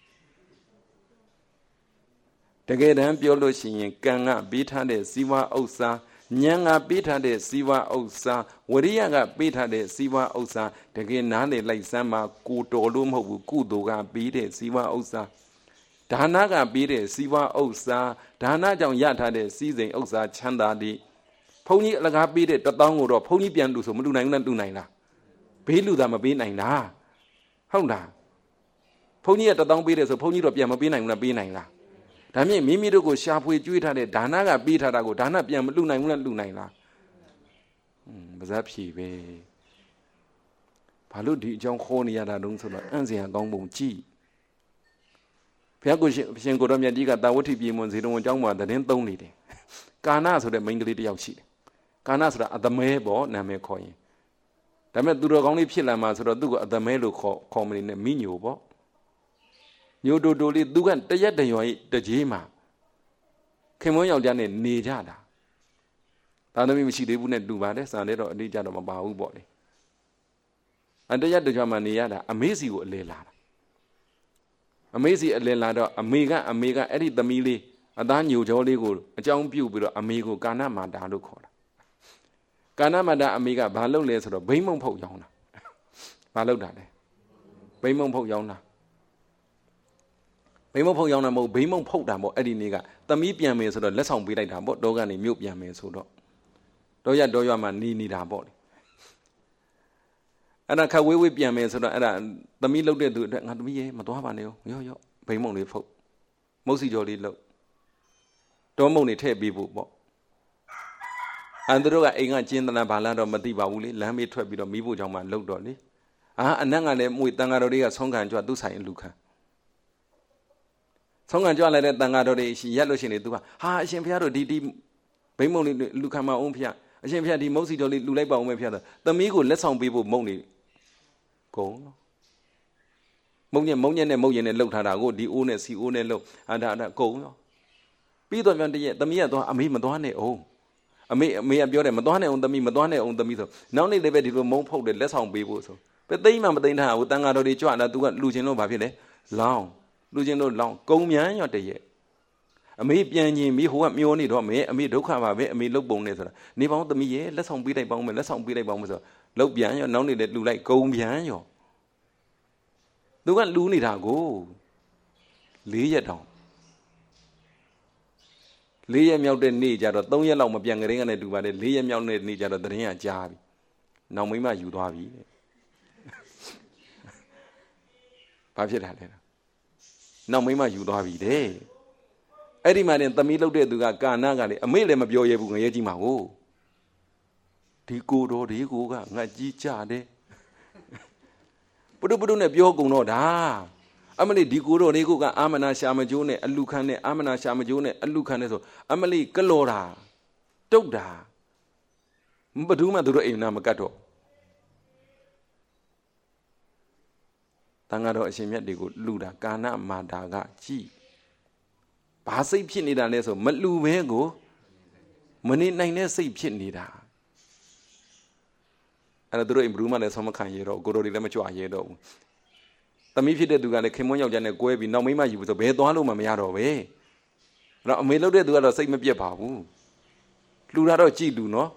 တကယ်တမ်းပြောလို့ရှိရင်ကံကပေးထားတဲ့ဇီဝဥစ္စာဉာဏ်ကပေးထားတဲ့ဇီဝဥစ္စာဝရိယကပေးထားတဲ့ဇီဝဥစ္စာတကယ်နားလေလိုက်စမ်းမှာကိုတော်လို့မဟုတ်ဘူးကုသိုလ်ကပေးတဲ့ဇီဝဥစ္စာဒါနကပေးတဲ့ဇီဝဥစ္စာဒါနကြောင့်ရထားတဲ့စည်းစိမ်ဥစ္စာချမ်းသာသည်ဘုန်းကြီးအလကားပေးတဲ့1000ကိုတော့ဘုန်းကြီးပြန်လူဆိုမလူနိုင်ဘူးလားလူနိုင်လားဘေးလူသာမပေးနိုင်လားဟုတ်လားဘုန်းကြီးက1000ပေးတယ်ဆိုဘုန်းကြီးတော့ပြန်မပေးနိုင်ဘူးလားပေးနိုင်လားဒါမြင့်မိမိတို့ကိုရှာဖွေကြွေးထားတဲ့ဒါနကပေးထားတာကိုဒါနပြန်မလူနိုင်ဘူးလားလူနိုင်လားပါဇက်ဖြေပဲဘာလို့ဒီအကြောင်းခေါ်နေရတာတုံးဆိုတော့အံ့စရာကောင်းပုံကြည့်ဘုရားကိုရှင်ကိုတော်မြတ်ကြီးကတာဝဋ္ဌိပြေမွန်ဇေတဝန်ကျောင်းမှာသတင်းသုံးနေတယ်ကာနဆိုတဲ့မိန်းကလေးတစ်ယောက်ရှိတယ်ကာနဆိုတာအသမဲပေါ့နာမည်ခေါ်ရင်ဒါပေမဲ့သူတော်ကောင်းလေးဖြစ်လာမှာဆိုတော့သူ့ကိုအသမဲလို့ခေါ်မနေနဲ့မိညိုပေါ့ညိုတိုတိုလေးသူကတရက်တရွာတကြီးမှာခင်မွန်းယောက်ျားနဲ့နေကြတာသာသမီမရှိသေးဘူးနဲ့တူပါတယ်စံတဲ့တော့အတိအကျတော့မပါဘူးပေါ့လေတရက်တရွာမှာနေရတာအမေစီကိုအလဲလာတာအမေစီအလဲလာတော့အမေကအဲ့ဒီသမီးလေးအသားညိုကြောလေးကိုအကြောင်းပြုတ်ပြီးတော့အမေကိုကာဏမာတာလို့ခေါ်တာကာဏမာတာအမေကဘာလုပ်လဲဆိုတော့ဘိန်းမုံဖုတ်ရောင်းတာဘာလုပ်တာလဲဘိန်းမုံဖုတ်ရောင်းတာဘိန်းမုံဖုတ်ရောင်းတာမဟုတ်ဘိန်းမုံဖုတ်တာပေါ့အဲ့ဒီနေ့ကသမီးပြန်မယ်ဆိုတော့လက်ဆောင်ပေးလိုက်တာပေါ့တောကနေမြို့ပြန်မယ်ဆိုတော့တောရွာမှာနေတာပေါ့လေအဲ့ဒါခက်ဝေးဝေးပြန်မယ်ဆိုတော့အဲ့ဒါသမီးလှုပ်တဲ့သူအတွက်ငါသမီးရေမသွားပါနဲ့ရောဘိန်းမုံလေးဖုတ်မုတ်စီကြော်လေးလှုပ်တောမုံတွေထည့်ပေးဖို့ပေါ့အန်တို့ကအိမ်ကကျင်းတလားဘာလားတော့မသိပါဘူးလေလမ်းမေးထွက်ပြီးတော့မိဖို့ကြောင့်မှလှုပ်တော့လေအနက်ကလည်းမွေတန်ဃာတော်တွေကဆုံးခံကြွသူ့ဆိုင်အလူခံဆုံးခံကြွလိုက်တဲ့တန်ဃာတော်တွေရက်လို့ရှိရင်သူကအရှင်ဘုရားတို့ဒီဘိန်းမုံလေးလူခံမအောင်ဖျားအရှင်ဘုရားဒီမုတ်စီတော်လေးလူလိုက်ပါအောင်ပဲဖျားတော့သမီးကိုလက်ဆောင်ပေးဖို့မုံနေကုန်တော့မုံညက်နဲ့မုံရင်နဲ့လှုပ်ထားတာကိုဒီအိုးနဲ့စီအိုးနဲ့လှုပ်ဒါကုန်တော့ပြီးတော့ပြန်တရက်သမီးကတော့အမေမသွားနဲ့အောင်အမေကပြောတယ်မသွားနဲ့အောင်သမီးမသွားနဲ့အောင်သမီးဆိုနောက်နေ့လည်းပဲဒီလိုမုံဖုတ်တယ်လက်ဆောင်ပေးဖို့ဆိုသိမ့်မှမသိမ့်ထားဘူးတန်ဃာတော်တွေကြွလာသူကလူချင်းလို့ဘာဖြစ်လဲလောင်းလူချင်းလို့လောင်းကုံမြန်းရောတရဲ့အမေပြန်ရင်မိဟိုကမျောနေတော့မယ်အမေဒုက္ခပါပဲအမေလုတ်ပုံနေဆိုတာနေပေါင်းသမီးရဲ့လက်ဆောင်ပေးလိုက်ပေါင်းမယ်လက်ဆောင်ပေးလိုက်ပေါင်းမယ်ဆိုလုတ်ပြန်ရောနောက်နေလေလူလိုက်ကုံပြန်ရောသူကလူနေတာကို4 ရက်တောင်4 ရက်မြောက်တဲ့နေ့ကျတော့3 ရက်လောက်မပြန်ကြတဲ့ကနေတူပါတယ်4 ရက်မြောက်တဲ့နေ့ကျတော့သတင်းကကြားပြီနောက်မိမယူသွားပြီဘာဖြစ်တာလဲနောက်မိမယူသွားပြီတဲ့အဲ့ဒီမှာတင်သမီးလုတ်တဲ့သူကကာနကလေအမေလည်းမပြောရဘူးငရဲကြီးမှာကိုဒီကိုတော်ဒီကိုကငါကြီးကြတယ်ပုဒုနဲ့ပြောကုန်တော့ဒါအမလေးဒီကိုတော်ဒီကိုကအာမနာရှာမကျိုးနဲ့အလူခံနဲ့အာမနာရှာမကျိုးနဲ့အလူခံနဲ့ဆိုအမလေးကလော်တာတုတ်တာဘဒူးမှသူတို့အိမ်နာမကတ်တော့တန်ဃာတော်အရှင်မြတ်တွေကိုလူတာကာဏမာတာကကြည်ဘာစိတ်ဖြစ်နေတာလဲဆိုမလူဘဲကိုမနေနိုင်တဲ့စိတ်ဖြစ်နေတာအဲ့ဒါသူတို့အိမ်ဘဒူးမှလည်းဆောမခံရတော့ကိုတော်တွေလည်းမကြွရတော့ဘူးသမီးဖြစ်တဲ့သူကလည်းခင်မွန်းယောက်ျားနဲ့ကွဲပြီးနောက်မိမယူဆိုဘယ်သွားလို့မှမရတော့ပဲအဲ့တော့အမေလုပ်တဲ့သူကတော့စိတ်မပြတ်ပါဘူးလူတာတော့ကြည်လူနော်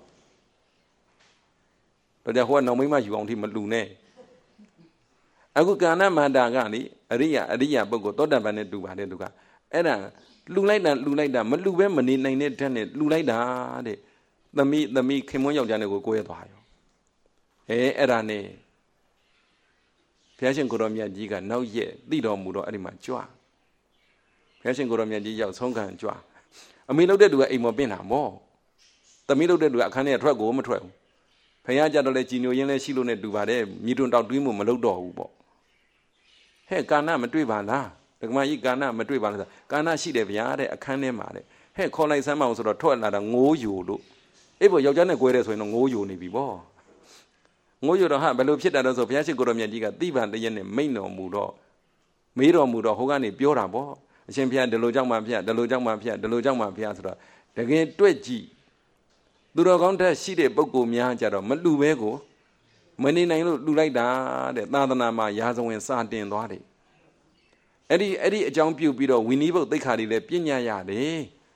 တော့ကြဟိုကနောက်မိမယူအောင်ထိမလူနဲ့အခုကာဏမန္တာကလေအရိယပုဂ္ဂိုလ်သောတာပန်နဲ့တူပါတယ်သူကအဲ့ဒါလူလိုက်တာမလူပဲမနေနိုင်တဲ့ဓာတ်နဲ့လူလိုက်တာတဲ့သမီးခင်မွန်းယောက်ျားနဲ့ကိုကွဲသွားရောအဲ့ဒါနဲ့ဘုရားရှင်ကိုရောမြတ်ကြီးကနောက်ရက်သိတော်မူတော့အဲ့ဒီမှာကြွဘုရားရှင်ကိုရောမြတ်ကြီးရောက်ဆုံးခံကြွအမေလုပ်တဲ့သူကအိမ်မော်ပင့်တာမောသမီးလုပ်တဲ့သူကအခန်းထဲထွက်ကိုမထွက်ဘူးဘုရားကြတော့လေကြည်ညိုရင်းလဲရှိလို့နဲ့တူပါတယ်မြည်တွန်တောက်တွင်းမှုမလုပ်တော့ဘူးပေါ့ဟဲ့ကာဏမတွေ့ပါလားဒကမကြီးကာဏမတွေ့ပါလားကာဏရှိတယ်ဗျာတဲ့အခန်းထဲမှာတဲ့ဟဲ့ခေါ်လိုက်စမ်းမအောင်ဆိုတော့ထွက်လာတာငိုးယိုလို့အေးပေါ့ယောက်ျားနဲ့ကွဲတယ်ဆိုရင်တော့ငိုးယိုနေပြီပေါ့ငိုးယိုတော့ဟာဘယ်လိုဖြစ်တာလဲဆိုဘုရားရှိခိုးတော်မြတ်ကြီးကတိပံတရက်နဲ့မိန့်တော်မူတော့မေးတော်မူတော့ဟိုကနေပြောတာပေါ့အရှင်ဘုရားဒီလိုကြောင့်မှဖျက်ဒီလိုကြောင့်မှဖျက်ဒီလိုကြောင့်မှဖျက်ဆိုတော့တကယ်တွေ့ကြည့်သူတော်ကောင်းတဲ့ရှိတဲ့ပုဂ္ဂိုလ်များကြတော့မလူပဲကိုမနေနိုင်လို့လူလိုက်တာတဲ့သာသနာမှာရာဇဝင်စာတင်သွားတယ်အဲ့ဒီအကြောင်းပြုပြီးတော့ဝိနည်းဘုတ်သိက္ခာတွေလည်းပြညတ်ရတယ်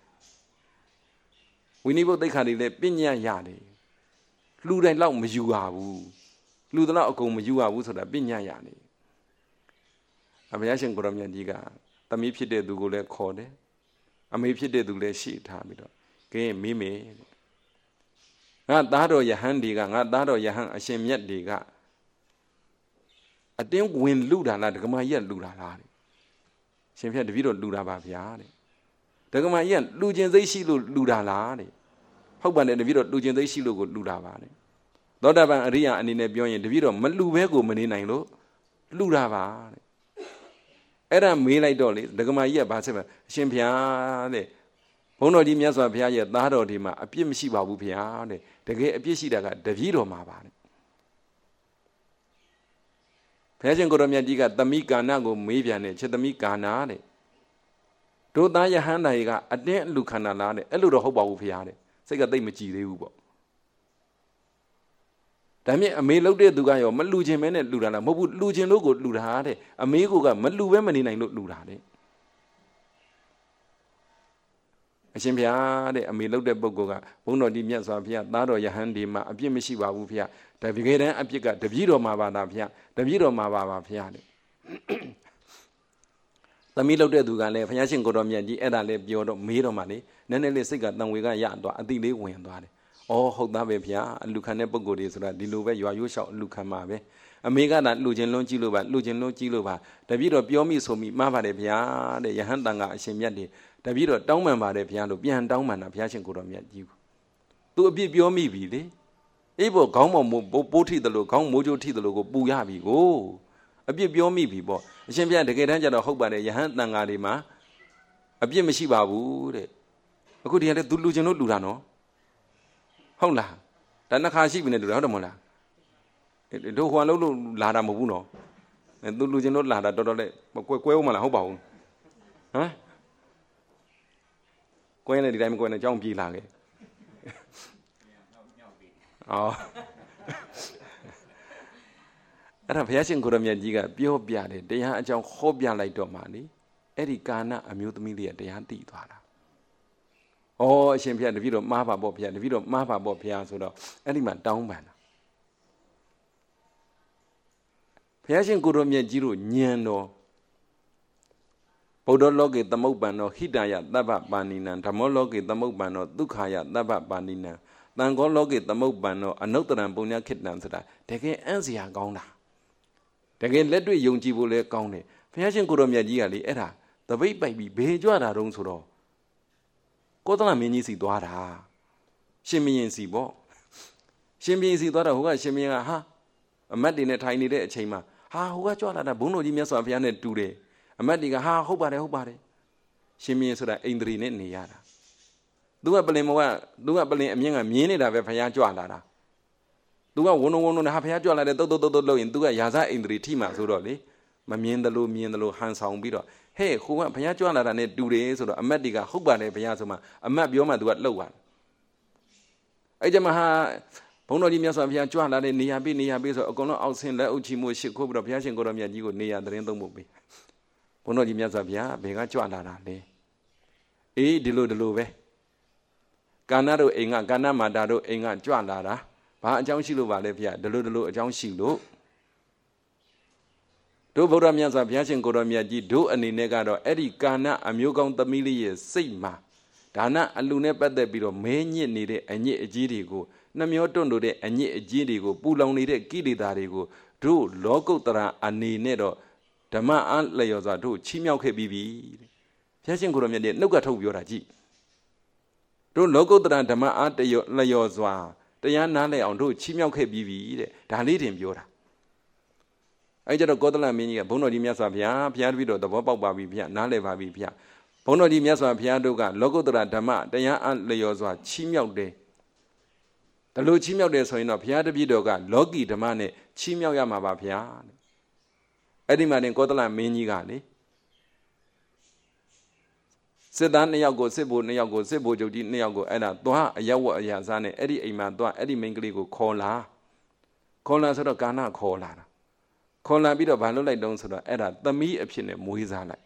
ဝိနည်းဘုတ်သိက္ခာတွေလည်းပြညတ်ရတယ်လူတိုင်းလောက်မယူရဘူးလူတလောက်အကုန်မယူရဘူးဆိုတာပြညတ်ရတယ်ဘုရားရှင်ကိုရောမြတ်ကြီးကသမီးဖြစ်တဲ့သူကိုလည်းခေါ်တယ်အမေဖြစ်တဲ့သူလည်းရှေ့ထားပြီးတော့ကဲမိမေငါသားတော်ယဟန်တွေကငါသားတော်ယဟန်အရှင်မြတ်တွေကအတင်းဝင်လူတာလားဒကမကြီးကလူတာလားတဲ့ရှင်ဖျက်တပည့်တော်လူတာပါဗျာတဲ့ဒကမကြီးကလူကျင်စိတ်ရှိလို့လူတာလားတဲ့ဟုတ်ပါတယ်တပည့်တော်လူကျင်စိတ်ရှိလို့ကိုလူတာပါတဲ့သောတာပန်အရိယာအနေနဲ့ပြောရင်တပည့်တော်မလူဘဲကိုမနေနိုင်လို့လူတာပါတဲ့အဲ့ဒါမေးလိုက်တော့လေဒကမကြီးကဘာဆက်မအရှင်ဖျားတဲ့ဘုန်းတော်ကြီးမြတ်စွာဘုရားရဲ့သားတော်ဒီမှာအပြစ်မရှိပါဘူးဗျာတဲ့တကယ်အပြစ်ရှိတာကတပည့်တော်မှာပါတဲ့ဘုရားရှင်ကိုရောမြတ်ကြီးကသမီးကာဏကိုမေးပြန်တယ်ချက်သမီးကာဏတဲ့တို့သားယဟန်တိုင်းကအတင်းအလူခန္ဓာလားတဲ့အဲ့လိုတော့ဟုတ်ပါဘူးဗျာတဲ့စိတ်ကသိပ်မကြည်သေးဘူးပေါ့ဒါမြင်အမေလှုပ်တဲ့သူကရောမလူခြင်းပဲနဲ့လူတာလားမဟုတ်ဘူးလူခြင်းလို့ကိုလူတာတဲ့အမေကမလူပဲမနေနိုင်လို့လူတာတဲ့အရှင်ဘုရားတဲ့အမေလှုပ်တဲ့ပုဂ္ဂိုလ်ကဘုန်းတော်ကြီးမြတ်စွာဘုရားသားတော်ယဟန်ဒီမှာအပြစ်မရှိပါဘူးဘုရားတကယ်တမ်းအပြစ်ကတပည့်တော်မှာပါတာဘုရားတပည့်တော်မှာပါဘုရားတဲ့သမီးလှုပ်တဲ့သူကလည်းဘုရားရှင်ကိုတော်မြတ်ကြီးအဲ့ဒါလေးပြောတော့မေးတော့မှလေနည်းနည်းလေးစိတ်ကတန်ဝေကရသွားအတိလေးဝင်သွားတယ်။အော်ဟုတ်သားပဲဘုရားအလူခံတဲ့ပုဂ္ဂိုလ်တွေဆိုတာဒီလိုပဲရွာရိုးလျှောက်အလူခံမှာပဲအမေကသာလှူခြင်းလုံးကြည့်လို့ပါလှူခြင်းလုံးကြည့်လို့ပါတပည့်တော်ပြောမိဆိုမိမှားပါတယ်ဘုရားတဲ့ယဟန်တန်ကအရှင်မြတ်တွေတပည့်တော်တောင်းပန်ပါတယ်ဘုရားလို့ပြန်တောင်းပန်တာဘုရားရှင်ကိုတော်မြတ်ကြီးကိုသူအပြစ်ပြောမိပြီလေအေးပေါ့ခေါင်းပေါ်ပိုးထိတယ်လို့ခေါင်းမိုးကြိုးထိတယ်လို့ကိုပူရပြီကိုအပြစ်ပြောမိပြီပေါ့အရှင်ဘုရားတကယ်တမ်းကျတော့ဟုတ်ပါတယ်ယဟန်တန်ဃာတွေမှာအပြစ်မရှိပါဘူးတဲ့အခုဒီကလည်းသူလူချင်းလို့လူတာနော်ဟုတ်လားဒါနှစ်ခါရှိပြီနဲ့တူတယ်ဟုတ်တယ်မဟုတ်လားတို့ဟိုလုံးလို့လာတာမဟုတ်ဘူးနော်သူလူချင်းလို့လာတာတော်တော်လေးကွဲဦးမလားဟုတ်ပါဘူးဟမ်ကွဲနေဒီတိုင်းမကွဲနဲ့ကြောင်းပြေးလာခဲ့အော်အဲ့ဒါဘုရားရှင်ကိုရမြတ်ကြီးကပြောပြတယ်တရားအကြောင်းဟောပြလိုက်တော့မှလေအဲ့ဒီကာဏအမျိုးသမီးလေးကတရားသိသွားတာ။ဩအရှင်ဘုရားတပည့်တော်မှားပါပေါ့ဘုရားတပည့်တော်မှားပါပေါ့ဘုရားဆိုတော့အဲ့ဒီမှာတောင်းပန်တာဘုရားရှင်ကိုရမြတ်ကြီးတို့ညံတော်ဗုဒ္ဓလောကေသမုပ္ပန္နောဟိတယသဗ္ဗပါဏိနံဓမ္မောလောကေသမုပ္ပန္နောဒုက္ခယသဗ္ဗပါဏိနံသံဃောလောကေသမုပ္ပန္နောအနုတ္တရံပုညခိတံဆိုတာတကယ်အံ့စရာကောင်းတာတကယ်လက်တွေ့ယုံကြည်ဖို့လည်းကောင်းတယ်ဘုရားရှင်ကိုရမြတ်ကြီးကလေအဲ့ဒါသပိတ်ပိုက်ပြီးဘေကြွတာတုံးဆိုတော့ကောသလမင်းကြီးစီသွားတာရှင်မင်းစီပေါ့ရှင်မင်းစီသွားတာဟိုကရှင်မင်းကဟာအမတ်တွေနဲ့ထိုင်နေတဲ့အချိန်မှာဟာဟိုကကြွလာတာဘုန်းတော်ကြီးမြတ်စွာဘုရားနဲ့တူတယ်အမတ်တွေကဟာဟုတ်ပါတယ်ရှင်မင်းဆိုတာအိန္ဒြေနဲ့နေရတာသူကပလင်မောကသူကပလင်အမြင့်ကမြင်းနေတာပဲဘုရားကြွလာတာသူကဝုန်းဝုန်းနဲ့ဟာဘုရားကြွလာတယ်တုတ်လို့ရင်သူကရာဇအိန္ဒြေထိမှဆိုတော့လေမမြင်တယ်လို့ဟန်ဆောင်ပြီးတော့ဟဲ့ဟိုကဘုရားကြွလာတာနဲ့တူတယ်ဆိုတော့အမတ်တွေကဟုတ်ပါတယ်ဘုရားဆိုမှအမတ်ပြောမှသူကလှုပ်သွားအဲ့ကြမှာဟာဘုန်းတော်ကြီးမြတ်စွာဘုရားကြွလာတဲ့နေရာပေးဆိုအကုန်လုံးအောက်ဆင်းလက်အုပ်ချီမှုရှစ်ခိုးပြီးတော့ဘုရားရှင်ကိုရမြတ်ကြီးကိုနေရာသတင်းသုံးဖို့ပေးဘုန်းတော်ကြီးမြတ်စွာဘုရားဘယ်ကကြွလာတာလဲအေးဒီလိုပဲကာဏတို့အိမ်ကကာဏမာတာတို့အိမ်ကကြွလာတာဘာအကြောင်းရှိလို့ပါလဲဘုရားဒီလိုအကြောင်းရှိလို့တို့ဗုဒ္ဓမြတ်စွာဘုရားရှင်ကိုရမြတ်ကြီးတို့အနေနဲ့ကတော့အဲ့ဒီကာဏအမျိုးကောင်းသမီးလေးရဲ့စိတ်မှာဒါနအလှနဲ့ပတ်သက်ပြီးတော့မဲညစ်နေတဲ့အညစ်အကြေးတွေကိုနှမျောတွန့်လို့တဲ့အညစ်အကြေးတွေကိုပူလောင်နေတဲ့ကိလေသာတွေကိုတို့လောကုတ္တရာအနေနဲ့တော့ဓမ္မအားလျော်စွာတို့ချီးမြှောက်ခဲ့ပြီးပြီတဲ့ဘုရားရှင်ကိုရမြတ်ရဲ့နှုတ်ကထုတ်ပြောတာကြည့်တို့လောကုတ္တရာဓမ္မအားလျော်စွာတရားနားလည်အောင်တို့ချီးမြှောက်ခဲ့ပြီးပြီတဲ့ဒါလေးတင်ပြောတာအဲ့ကြတော့ကောသလမင်းကြီးကဘုန်းတော်ကြီးမြတ်စွာဘုရားတပည့်တော်သဘောပေါက်ပါပြီဘုရားနားလည်ပါပြီဘုရားဘုန်းတော်ကြီးမြတ်စွာဘုရားတို့ကလောကုတ္တရာဓမ္မတရားအားလျော်စွာချီးမြှောက်တယ်ဒါလို့ချီးမြှောက်တယ်ဆိုရင်တော့ဘုရားတပည့်တော်ကလောကီဓမ္မနဲ့ချီးမြှောက်ရမှာပါဘုရားအဲ့ဒီမှာတင်ကောသလမင်းကြီးကလေစစ်သား2ယောက်ကိုစစ်ဗိုလ်2ယောက်ကိုစစ်ဗိုလ်ချုပ်ကြီး2ယောက်ကိုအဲ့ဒါသွားအရောက်ဝအရာစားနဲ့အဲ့ဒီအိမ်မှာသွားအဲ့ဒီမိန်းကလေးကိုခေါ်လာဆိုတော့ကာဏခေါ်လာတာခေါ်လာပြီးတော့ဘာလုပ်လိုက်တုံးဆိုတော့အဲ့ဒါသမီးအဖြစ်နဲ့မွေးစားလိုက်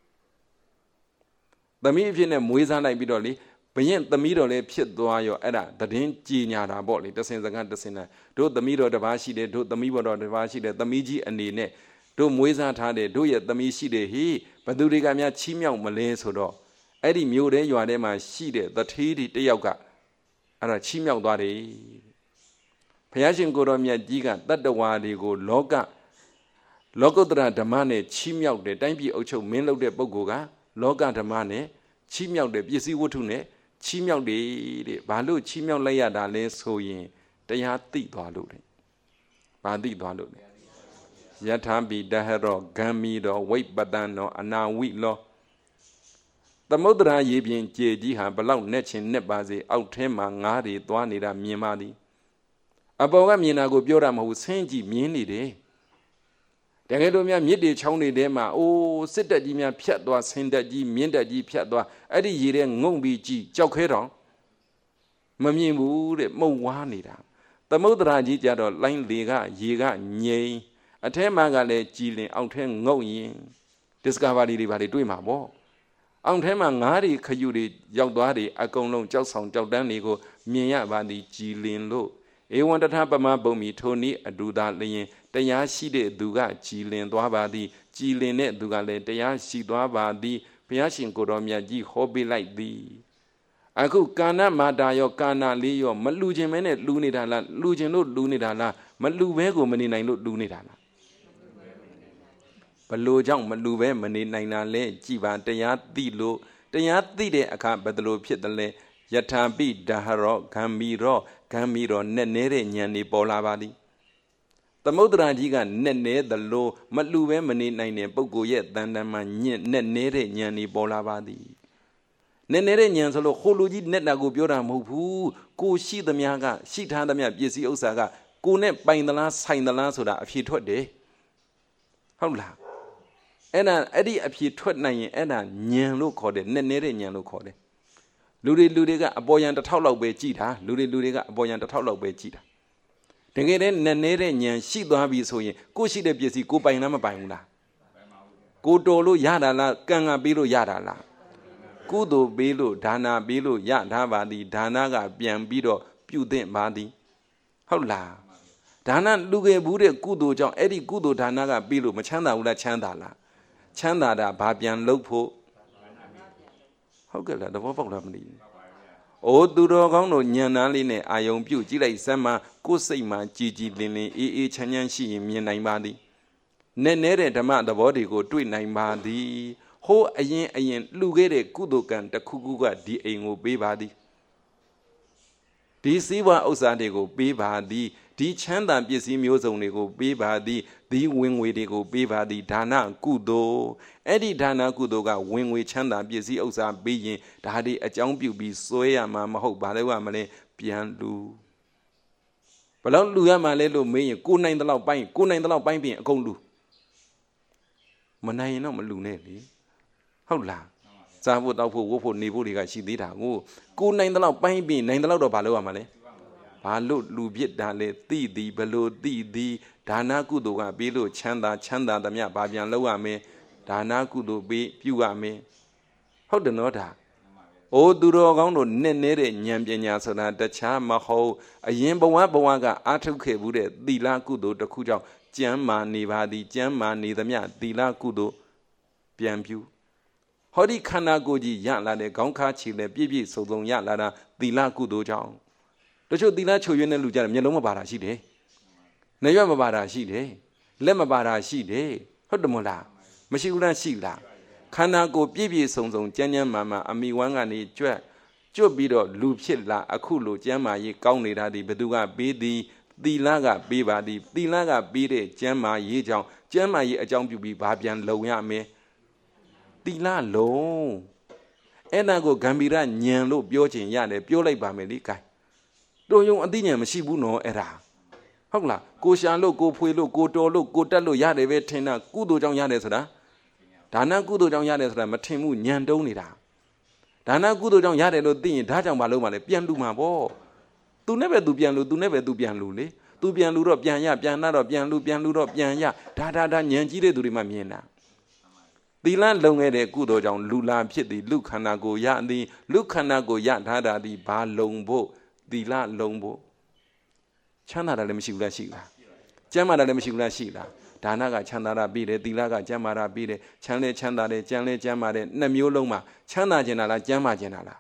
သမီးအဖြစ်နဲ့မွေးစားလိုက်ပြီးတော့လေဘရင်သမီးတော်လည်းဖြစ်သွားရောအဲ့ဒါသတင်းကြည်ညာတာပေါ့လေတဆင်စကားတဆင်နဲ့တို့သမီးတော်တစ်ပါးရှိတယ်တို့သမီးဘော်တော်တစ်ပါးရှိတယ်သမီးကြီးအနေနဲ့တို့မွေးစားထားတယ်တို့ရဲ့သမီးရှိတယ်ဟိဘသူတွေကများချီးမြှောက်မလဲဆိုတော့အဲ့ဒီမြို့ထဲရွာထဲမှာရှိတဲ့သထေးတယောက်ကအဲ့ဒါချီးမြှောက်သွားတယ်ဘုရားရှင်ကိုရောမြတ်ကြီးကတတ္တဝါတွေကိုလောကုတ္တရာဓမ္မနဲ့ချီးမြှောက်တယ်တိုင်းပြည်အုပ်ချုပ်မင်းလုပ်တဲ့ပုဂ္ဂိုလ်ကလောကဓမ္မနဲ့ချီးမြှောက်တယ်ပစ္စည်းဝတ္ထုနဲ့ချီးမြှောက်တယ်တဲ့ဘာလို့ချီးမြှောက်လိုက်ရတာလဲဆိုရင်တရားသိသွားလို့တဲ့ဘာသိသွားလို့လဲယထာပိတဟရောဂံမီတော်ဝိပတံတော်အနာဝိလောသမုဒ္ဒရာရေပြင်ကြေကြီးဟာဘလောက်နဲ့ချင်းနဲ့ပါစေအောက်ထဲမှာငါးတွေသွားနေတာမြင်ပါသည်အပေါ်ကမြင်တာကိုပြောတာမဟုတ်ဆင်းကြည့်မြင်နေတယ်တကယ်လို့များမြစ်တွေချောင်းတွေထဲမှာအိုးစစ်တက်ကြီးများဖြတ်သွားဆင်းတက်ကြီးမြင်းတက်ကြီးဖြတ်သွားအဲ့ဒီရေထဲငုံပြီးကြည့်ကြောက်ခဲတော့မမြင်ဘူးတဲ့မှုန်ဝါးနေတာသမုဒ္ဒရာကြီးကြတော့လိုင်းလေကရေကငြိမ်အထဲမှာကလည်းကြည်လင်အောက်ထဲငုံရင် discovery တွေပါလေတွေ့မှာပေါ့အောက်ထဲမှာငါးတွေခယူတွေရောက်သွားတွေအကုန်လုံးကြောက်ဆောင်ကြောက်တန်းတွေကိုမြင်ရပါသည်ကြည်လင်လို့ဧဝံတထပမဘုံမီထိုနည်းအတူသာလျင်တရားရှိတဲ့သူကကြည်လင်သွားပါသည်ကြည်လင်တဲ့သူကလည်းတရားရှိသွားပါသည်ဘုရားရှင်ကိုတော်မြတ်ကြီးဟောပေးလိုက်သည်အခုကာဏမာတာရောကာဏလေးရောမလူခြင်းမဲနဲ့လူနေတာလားလူခြင်းလို့လူနေတာလားမလူဘဲကိုမနေနိုင်လို့လူနေတာလားဘလို့ကြောင့်မလူပဲမနေနိုင်တာလဲကြည်ပါတရားသိလို့တရားသိတဲ့အခါဘယ်လိုဖြစ်တယ်လဲယထာပိဒဟရောဂံမီရောနဲ့နေတဲ့ဉာဏ်နေပေါ်လာပါသည်သမုဒ္ဒရာကြီးကနဲ့နေသလိုမလူပဲမနေနိုင်တဲ့ပုဂ္ဂိုလ်ရဲ့တန်တမ်းမှာညင့်နဲ့နေတဲ့ဉာဏ်နေပေါ်လာပါသည်နဲ့နေတဲ့ဉာဏ်ဆိုလို့ဟိုလူကြီးနဲ့တာကိုပြောတာမဟုတ်ဘူးကိုရှိသမျှကရှိထားသမျှပစ္စည်းဥစ္စာကကိုနဲ့ပိုင်သလားဆိုင်သလားဆိုတာအဖြေထွက်တယ်ဟုတ်လားအဲ့ဒီအဖြေထွက်နိုင်ရင်အဲ့ဒါဉာဏ်လို့ခေါ်တယ်နဲ့နေတဲ့ဉာဏ်လို့ခေါ်တယ်လူတွေကအပေါ်ယံတစ်ထောက်လောက်ပဲကြည်တာလူတွေကအပေါ်ယံတစ်ထောက်လောက်ပဲကြည်တာတတကယ်တည်းနဲ့နေတဲ့ဉာဏ်ရှိသွားပြီဆိုရင်ကိုရှိတဲ့ပစ္စည်းကိုပိုင်လားမပိုင်ဘူးလားကိုတော်လို့ရတာလားကံကပေးလို့ရတာလားကုသိုလ်ပေးလို့ဒါနာပေးလို့ရထားပါသည်ဒါနကပြန်ပြီးတော့ပြုသင့်ပါသည်ဟုတ်လားဒါနလူငယ်ဘူးတဲ့ကုသိုလ်ကြောင့်အဲ့ဒီကုသိုလ်ဒါနကပေးလို့မချမ်းသာဘူးလားချမ်းသာလားချမ်းသာတာဘာပြန်လုပ်ဖို့ဟုတ်ကဲ့လားသဘောပေါက်လားမသိဘူးအိုးသူတော်ကောင်းတို့ညံနာလေးနဲ့အာယုံပြုတ်ကြည့်လိုက်စမ်းမှကိုယ်စိတ်မှကြည်ကြည်လင်လင်အေးအေးချမ်းချမ်းရှိရင်မြင်နိုင်ပါသည်နဲ့တဲ့ဓမ္မသဘောတွေကိုတွေ့နိုင်ပါသည်ဟိုးအရင်လှူခဲ့တဲ့ကုသိုလ်ကံတစ်ခုခုကဒီအိမ်ကိုပေးပါသည်ဒီစည်းဝါဥစ္စာတွေကိုပေးပါသည်ဒီချမ်းသာပစ္စည်းမျိုးစုံတွေကိုပေးပါသည်ဒီဝင်ငွေတွေကိုပေးပါသည်ဒါနကုသိုလ်အဲ့ဒီဒါနကုသိုလ်ကဝင်ငွေချမ်းသာပစ္စည်းဥစ္စာပေးရင်ဒါဒီအကြောင်းပြုပြီးစွဲရမှာမဟုတ်ဘာလို့ရမလဲပြန်လူဘယ်လောက်လူရမှာလဲလို့မေးရင်ကိုနိုင်တဲ့လောက်ပိုင်းပြင်အကုန်လူမနိုင်ရင်တော့မလူနဲ့လေဟုတ်လားစားဖို့တောက်ဖို့ဝတ်ဖို့နေဖို့တွေကရှိသေးတာကိုနိုင်တဲ့လောက်ပိုင်းပြင်နိုင်တဲ့လောက်တော့ဘာလို့ရမှာလဲဘာလို့လူပြစ်တာလဲသိသည်ဘလို့သိသည်ဒါနကုသိုလ်ကပေးလို့ချမ်းသာသမျှဘာပြန်လုပ်ရမလဲဒါနကုသိုလ်ပေးပြုရမယ်ဟုတ်တယ်နော်ဒါအိုးသူတော်ကောင်းတို့နဲ့နေတဲ့ဉာဏ်ပညာဆိုတာတခြားမဟုတ်အရင်ဘဝကအားထုတ်ခဲ့ဘူးတဲ့သီလကုသိုလ်တစ်ခုကြောင့်ကျမ်းမာနေပါသည်ကျမ်းမာနေသမျှသီလကုသိုလ်ပြန်ပြုဟောဒီခန္ဓာကိုယ်ကြီးရလာတဲ့ခေါင်းခါချီလဲပြည့်စုံရလာတာသီလကုသိုလ်ကြောင့်တချို့သီလချုပ်ရွေးတဲ့လူကြတယ်မျက်လုံးမပါတာရှိတယ်။နှရွက်မပါတာရှိတယ်။လက်မပါတာရှိတယ်။ဟုတ်တယ်မို့လား။မရှိဘူးလားရှိလား။ခန္ဓာကိုယ်ပြည့်စုံကျမ်းမာအမိဝမ်းကနေကျွတ်ပြီးတော့လူဖြစ်လာအခုလိုကျမ်းမာရေးကောင်းနေတာဒီဘသူကပေးသည်သီလကပေးပါသည်သီလကပေးတဲ့ကျမ်းမာရေးကြောင့်ကျမ်းမာရေးအကြောင်းပြုပြီးဘာပြန်လုံရမယ်။သီလလုံးအဲ့ဒါကိုဂံဗီရဉာဏ်လို့ပြောချင်ရတယ်ပြောလိုက်ပါမယ်လေ။တို့ယုံအသိဉာဏ်မရှိဘူးနော်အဲ့ဒါဟုတ်လားကိုရှာလို့ကိုဖွေလို့ကိုတော်လို့ကိုတက်လို့ရတယ်ပဲထင်တာကုသိုလ်ကြောင့်ရတယ်ဆိုတာဒါနကုသိုလ်ကြောင့်ရတယ်ဆိုတာမထင်ဘူးဉာဏ်တုံးနေတာဒါနကုသိုလ်ကြောင့်ရတယ်လို့သိရင်ဒါကြောင့်မလုပ်ပါနဲ့ပြန်လူမှာပေါ့သူနဲ့ပဲသူပြန်လူသူနဲ့ပဲသူပြန်လူလေသူပြန်လူတော့ပြန်ရပြန်လာတော့ပြန်လူတော့ပြန်ရဒါဉာဏ်ကြီးတဲ့သူတွေမှမြင်တာသီလလုံခဲ့တဲ့ကုသိုလ်ကြောင့်လူလာဖြစ်သည်လူခန္ဓာကိုရသည်လူခန္ဓာကိုရထားတာသည်ဘာလုံဖို့သီလလုံးဖို့ချမ်းသာတာလည်းမရှိဘူးလားရှိလားကျမ်းမာတာလည်းမရှိဘူးလားရှိလားဒါနကချမ်းသာတာပြီးတယ်သီလကကျမ်းမာတာပြီးတယ်ချမ်းလဲချမ်းသာတယ်ကျမ်းလဲကျမ်းမာတယ်နှစ်မျိုးလုံးမှာချမ်းသာခြင်းလားကျမ်းမာခြင်းလား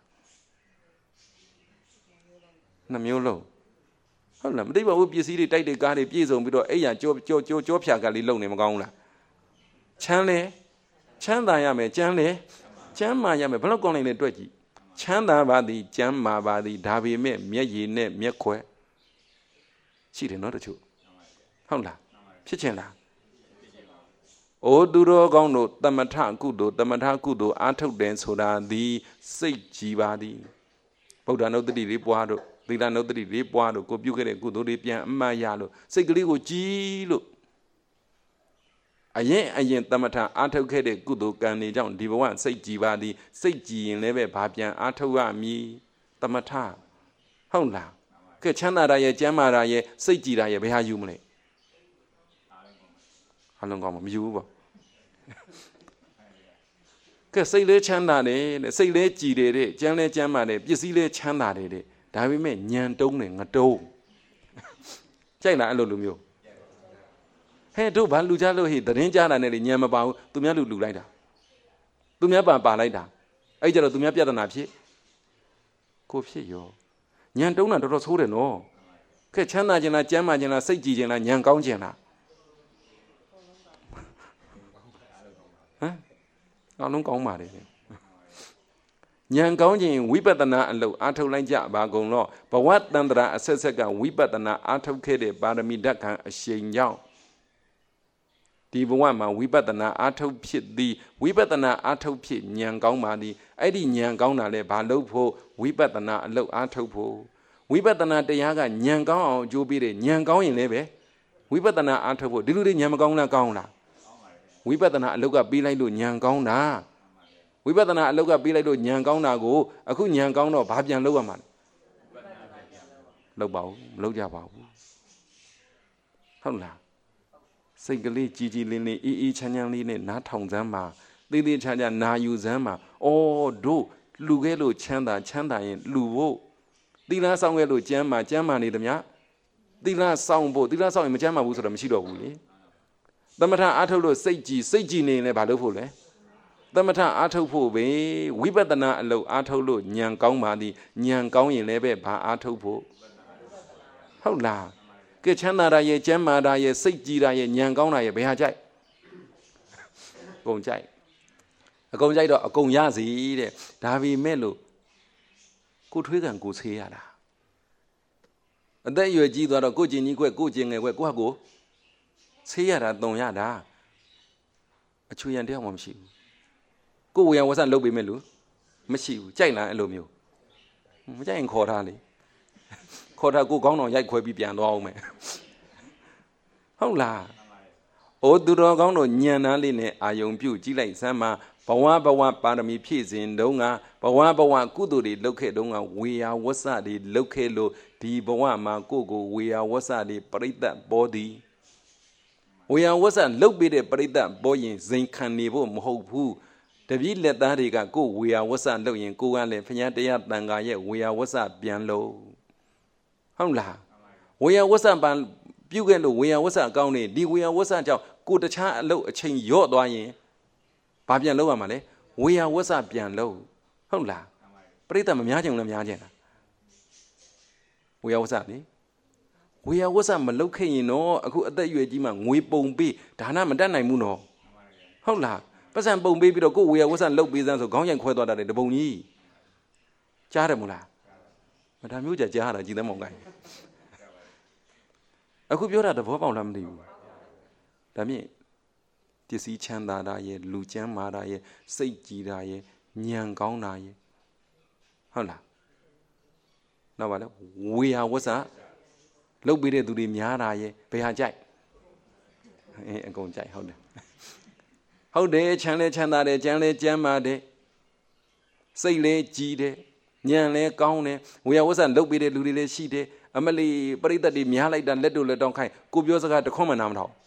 နှစ်မျိုးလုံးဟုတ်လားမသိပါဘူးပစ္စည်းတွေတိုက်တဲ့ကားတွေပြည့်စုံပြီးတော့အဲ့ရကြောဖြာကလေးလုံနေမကောင်းဘူးလားချမ်းလဲချမ်းသာရမယ်ကျမ်းလဲကျမ်းမာရမယ်ဘယ်လောက်ကောင်းလိုက်လဲတွေ့ကြည့်ချမ်းသာပါသည်ကျမ်းမာပါသည်ဒါပေမဲ့မျက်ရည်နဲ့မျက်ခွက်ရှိတယ်နော်တချို့ဟုတ်လားဖြစ်ချင်လားအိုးသူတော်ကောင်းတို့သမထကုသိုလ်အားထုတ်တယ်ဆိုတာသည်စိတ်ကြည်ပါသည်ဗုဒ္ဓနုတ္တိလေးပွားတို့သီလနုတ္တိလေးပွားတို့ကိုပြုခဲ့တဲ့ကုသိုလ်တွေပြန်အမှတ်ရလို့စိတ်ကလေးကိုကြည်လို့အရင်သမထအားထုတ်ခဲ့တဲ့ကုသိုလ်ကံတွေကြောင့်ဒီဘဝစိတ်ကြည်ပါသည်စိတ်ကြည်ရင်လည်းပဲဘာပြန်အားထုတ်ရမည်သမထဟုတ်လားကဲချမ်းသာတာရဲ့ကျမ်းမာတာရဲ့စိတ်ကြည်တာရဲ့ဘယ်ဟာယူမလဲအလုံးကောင်းမယူဘူးပေါ့ကဲစိတ်လေးချမ်းသာတယ်တဲ့စိတ်လေးကြည်တယ်တဲ့ကျမ်းလေးကျမ်းမာတယ်ပစ္စည်းလေးချမ်းသာတယ်တဲ့ဒါပေမဲ့ညံတုံးတယ်ငတုံးကြိုက်လားအဲ့လိုလူမျိုးဟဲ့တို့ဘာလူကြလို့ဟိသတင်းကြားတာနဲ့လေညံမပါဘူးသူများလူလိုက်တာသူများပါလိုက်တာအဲ့ကြတော့သူများပြဿနာဖြစ်ကိုဖြစ်ရောညံတုံးတာတော်တော်ဆိုးတယ်နော်ကဲချမ်းသာခြင်းလားကျမ်းမာခြင်းလားစိတ်ကြည်ခြင်းလားညံကောင်းခြင်းလားဟမ်အလုံးကောင်းပါလေဉာဏ်ကောင်းခြင်းဝိပဿနာအလုပ်အားထုတ်လိုက်ကြပါကုန်တော့ဘဝတန္တရာအဆက်ဆက်ကဝိပဿနာအားထုတ်ခဲ့တဲ့ပါရမီဓာတ်ခံအရှိန်ကြောင့်ဒီဘဝမှာဝိပဿနာအားထုတ်ဖြစ်သည်ဝိပဿနာအားထုတ်ဖြစ်ဉာဏ်ကောင်းပါသည်အဲ့ဒီဉာဏ်ကောင်းတာလဲဘာလို့ဖို့ဝိပဿနာအလုပ်အားထုတ်ဖို့ဝိပဿနာတရားကဉာဏ်ကောင်းအောင်အကျိုးပေးတယ်ဉာဏ်ကောင်းရင်လည်းပဲဝိပဿနာအားထုတ်ဖို့ဒီလိုတွေဉာဏ်မကောင်းလားကောင်းလားဝိပဿနာအလုပ်ကပြီးလိုက်လို့ဉာဏ်ကောင်းတာဝိပဿနာအလုပ်ကပြီးလိုက်လို့ဉာဏ်ကောင်းတာကိုအခုဉာဏ်ကောင်းတော့ဘာပြန်လုပ်ရမှာလဲလုပ်ပါဦးမလုပ်ကြပါဘူးဟုတ်လားစိတ်ကလေးကြည်ကြည်လင်းလင်းအေးအေးချမ်းချမ်းလေးနဲ့နားထောင်စမ်းမှာသေးသေးချာချာနာယူစမ်းမှာအော်တို့လူခဲ့လို့ချမ်းသာရင်လူဖို့သီလဆောင်ခဲ့လို့ကျမ်းမာနေသမျှသီလဆောင်ဖို့သီလဆောင်ရင်မကျမ်းမာဘူးဆိုတော့မရှိတော့ဘူးလေသမထအားထုတ်လို့စိတ်ကြည်နေရင်လည်းဘာလုပ်ဖို့လဲသမထအားထုတ်ဖို့ပဲဝိပဿနာအလုပ်အားထုတ်လို့ဉာဏ်ကောင်းပါသည်ဉာဏ်ကောင်းရင်လည်းပဲဘာအားထုတ်ဖို့ဟုတ်လားကဲချမ်းသာတာရဲ့ကျမ်းမာတာရဲ့စိတ်ကြည်တာရဲ့ဉာဏ်ကောင်းတာရဲ့ဘယ်ဟာကြိုက်အကုန်ကြိုက်တော့အကုန်ရစီတဲ့ဒါပေမဲ့လို့ကိုထွေးကံကိုဆေးရတာအသက်အရွယ်ကြီးသွားတော့ကိုကျင်ကြီးခွက်ကိုကျင်ငယ်ခွက်ကိုဟာကိုဆေးရတာတုံရတာအချွေရန်တရားမှမရှိဘူးကိုဝေယဝဆလုပ်ပေးမဲ့လို့မရှိဘူးကြိုက်လားအဲ့လိုမျိုးမကြိုက်ရင်ခေါ်ထားလေခေါ်ထားကိုကောင်းတော်ရိုက်ခွဲပြီးပြန်သွားအောင်မယ်ဟုတ်လားအိုးသူတော်ကောင်းတို့ညံ့သားလေးနဲ့အာယုံပြုတ်ကြည့်လိုက်စမ်းမှာဘဝပါရမီဖြည့်စဉ်တုန်းကဘဝကုသိုလ်တွေလုပ်ခဲ့တုန်းကဝေယဝဆတွေလုပ်ခဲ့လို့ဒီဘဝမှာကိုဝေယဝဆတွေပရိသတ်ပေါ်သည်ဝေယဝဆလုပ်ပြီးတဲ့ပရိသတ်ပေါ်ရင်ဇိမ်ခံနေဖို့မဟုတ်ဘူးတပည့်လက်သားတွေကကိုဝေယဝဆလုပ်ရင်ကိုကလည်းဘုရားတရားတန်ခါရဲ့ဝေယဝဆပြန်လို့ဟုတ်လားဝေယဝဆပြုခဲ့လို့ဝေယဝဆအကောင်းနေဒီဝေယဝဆကြောင့်ကိုတခြားအလုပ်အချိန်ရော့သွားရင်ဘာပြန်လုပ်ရမှာလဲဝေယဝဆပြန်လုပ်ဟုတ်လားပရိသတ်မများချင်ဘူးလားများချင်လားဝေယဝဆလေဝေယဝဆမလုပ်ခဲ့ရင်တော့အခုအသက်အရွယ်ကြီးမှငွေပုံပေးဒါနမတတ်နိုင်ဘူးနော်ဟုတ်လားပတ်စံပုံပေးပြီးတော့ကိုဝေယဝဆလုပ်ပေးစမ်းဆိုခေါင်းရိုက်ခွဲသွားတာတပုံကြီးကြားတယ်မို့လားဒါမျိုးကြားတာကြည်သမောင်ကိုင်းအခုပြောတာသဘောပေါက်လားမသိဘူးဒါမြင့်ပစ္စည်းချမ်းသာတာရဲ့လူချမ်းမာတာရဲ့စိတ်ကြည်တာရဲ့ဉာဏ်ကောင်းတာရဲ့ဟုတ်လားနောက်ပါလဲဝေယဝဆလုတ်ပေးတဲ့သူတွေများတာရဲ့ဘယ်ဟာကြိုက်အကုန်ကြိုက်ဟုတ်တယ်ချမ်းလဲချမ်းသာတယ်ကျမ်းလဲကျမ်းမာတယ်စိတ်လဲကြည်တယ်ဉာဏ်လဲကောင်းတယ်ဝေယဝဆလုတ်ပေးတဲ့လူတွေလည်းရှိတယ်အမလီပရိသတ်တွေများလိုက်တာလက်တို့လက်တောင်းခိုင်းကိုပြောစကားတခွန်းမှနားမထောင်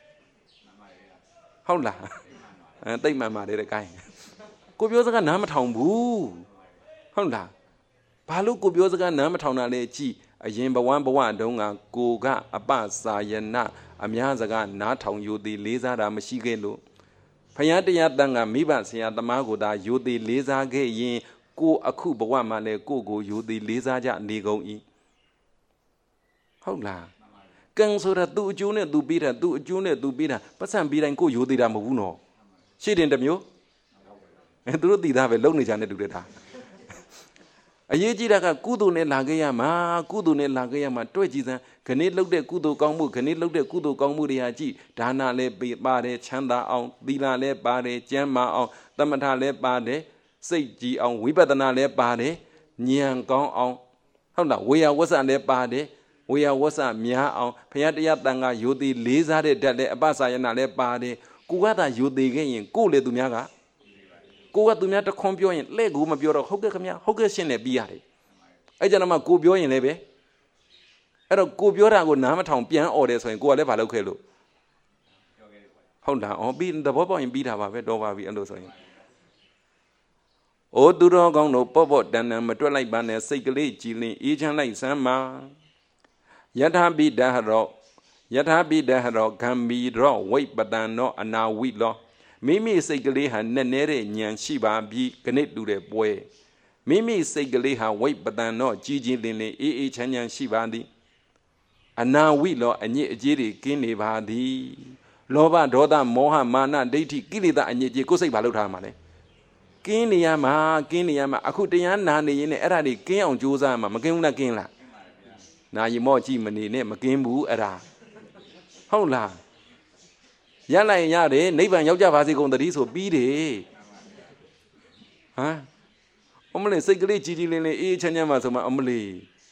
ဟုတ်လားတိတ်မှန်ပါတယ်တဲ့ကိုင်းကိုပြောစကားနားမထောင်ဘူးဟုတ်လားဘာလို့ကိုပြောစကားနားမထောင်တာလဲကြည်အရင်ဘဝတုန်းကကိုကအပစာယနာအများစကားနားထောင်ယူသည်လေးစားတာမရှိခဲ့လို့ဖယားတရားတန်ကမိဘဆရာသမားကိုသာယူသည်လေးစားခဲ့ရင်ကိုအခုဘဝမှာလဲကိုယူသည်လေးစားကြနေကုန်၏ဟုတ်လားကံဆိုတာသူ့အကျိုးနဲ့သူပေးတာသူ့အကျိုးနဲ့သူပေးတာပတ်စံပေးတိုင်းကိုရိုသေးတာမဟုတ်ဘူးနော်ရှေ့တင်တစ်မျိုးသူတို့တည်သားပဲလုံနေကြတဲ့တူတဲ့ဒါအရေးကြီးတာကကုသိုလ်နဲ့လာခဲ့ရမှာတွေ့ကြည့်စမ်းခဏလှုပ်တဲ့ကုသိုလ်ကောင်းမှုခဏလှုပ်တဲ့ကုသိုလ်ကောင်းမှုတွေဟာကြည့်ဒါနလည်းပါတယ်ချမ်းသာအောင်သီလလည်းပါတယ်ကျမ်းမာအောင်သမထလည်းပါတယ်စိတ်ကြည်အောင်ဝိပဿနာလည်းပါတယ်ဉာဏ်ကောင်းအောင်ဟုတ်လားဝေယဝဆလည်းပါတယ်ဝေယဝဆများအောင်ဘုရားတရားတန်ခါယူသည်လေးစားတဲ့ဓာတ်လည်းအပ္ပစာယနာလည်းပါတယ်ကိုကသာယူသေးခဲ့ရင်ကိုလေသူများကကိုကသူများတခွန်းပြောရင်လှဲ့ကိုမပြောတော့ဟုတ်ကဲ့ခင်ဗျာဟုတ်ကဲ့ရှင်းနေပြီးရတယ်အဲ့ကြတော့မှကိုပြောရင်လည်းပဲအဲ့တော့ကိုပြောတာကိုနားမထောင်ပြန်អော်တယ်ဆိုရင်ကိုကလည်းမလုပ်ခဲ့လို့ဟုတ်လားအော်ပြီးသဘောပေါက်ရင်ပြီးတာပါပဲတော့ပါပြီအဲ့လိုဆိုရင်အိုသူတော်ကောင်းတို့ပေါ့တန်မတွက်လိုက်ပါနဲ့စိတ်ကလေးကြည်လင်အေးချမ်းလိုက်စမ်းမှာယထာပိဒဟရောဂံမီရောဝိပတံနောအနာဝိလောမိမိစိတ်ကလေးဟာနဲ့နေတဲ့ဉာဏ်ရှိပါပြီခဏတူတဲ့ပွဲမိမိစိတ်ကလေးဟာဝိပတံနောကြည်ကြည်လင်လင်အေးအေးချမ်းချမ်းရှိပါသည်အနာဝိလောအညစ်အကြေးတွေကင်းနေပါသည်လောဘဒေါသမောဟမာနဒိဋ္ဌိကိလေသာအညစ်အကြေးကိုယ်စိတ်ဘာလုပ်ထားမှာလဲကင်းနေရမှာအခုတရားနာနေရင်လည်းအဲ့ဒါတွေကင်းအောင်ကြိုးစားမှာမကင်းဘူးလားကင်းလားနာယီမော့ကြည့်မနေနဲ့မကင်းဘူးအဲ့ဒါဟုတ်လားရလိုက်ရင်ရတယ်နိဗ္ဗာန်ရောက်ကြပါစေကုန်တည်းဆိုပြီးတယ်ဟမ်အမလေးစိတ်ကလေးကြည်ကြည်လင်းလင်းအေးချမ်းချမ်းမှဆိုမှအမလေး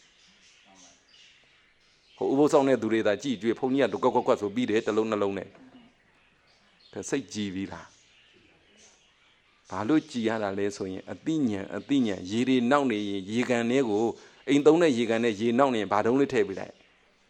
ဟိုဥပုသ်ဆောင်တဲ့သူတွေသာကြည်ကြွေဖုန်ကြီးကတော့ကွက်ဆိုပြီးတယ်တစ်လုံးနှလုံးနဲ့စိတ်ကြည်ပြီလားဘာလို့ကြည်ရတာလဲဆိုရင်အသိဉာဏ်ရေတွေနောက်နေရင်ရေကန်ထဲကိုအိမ်သုံးတဲ့ရေကန်နဲ့ရေနောက်နေရင်ဘာတုံးလေးထည့်ပေးလိုက်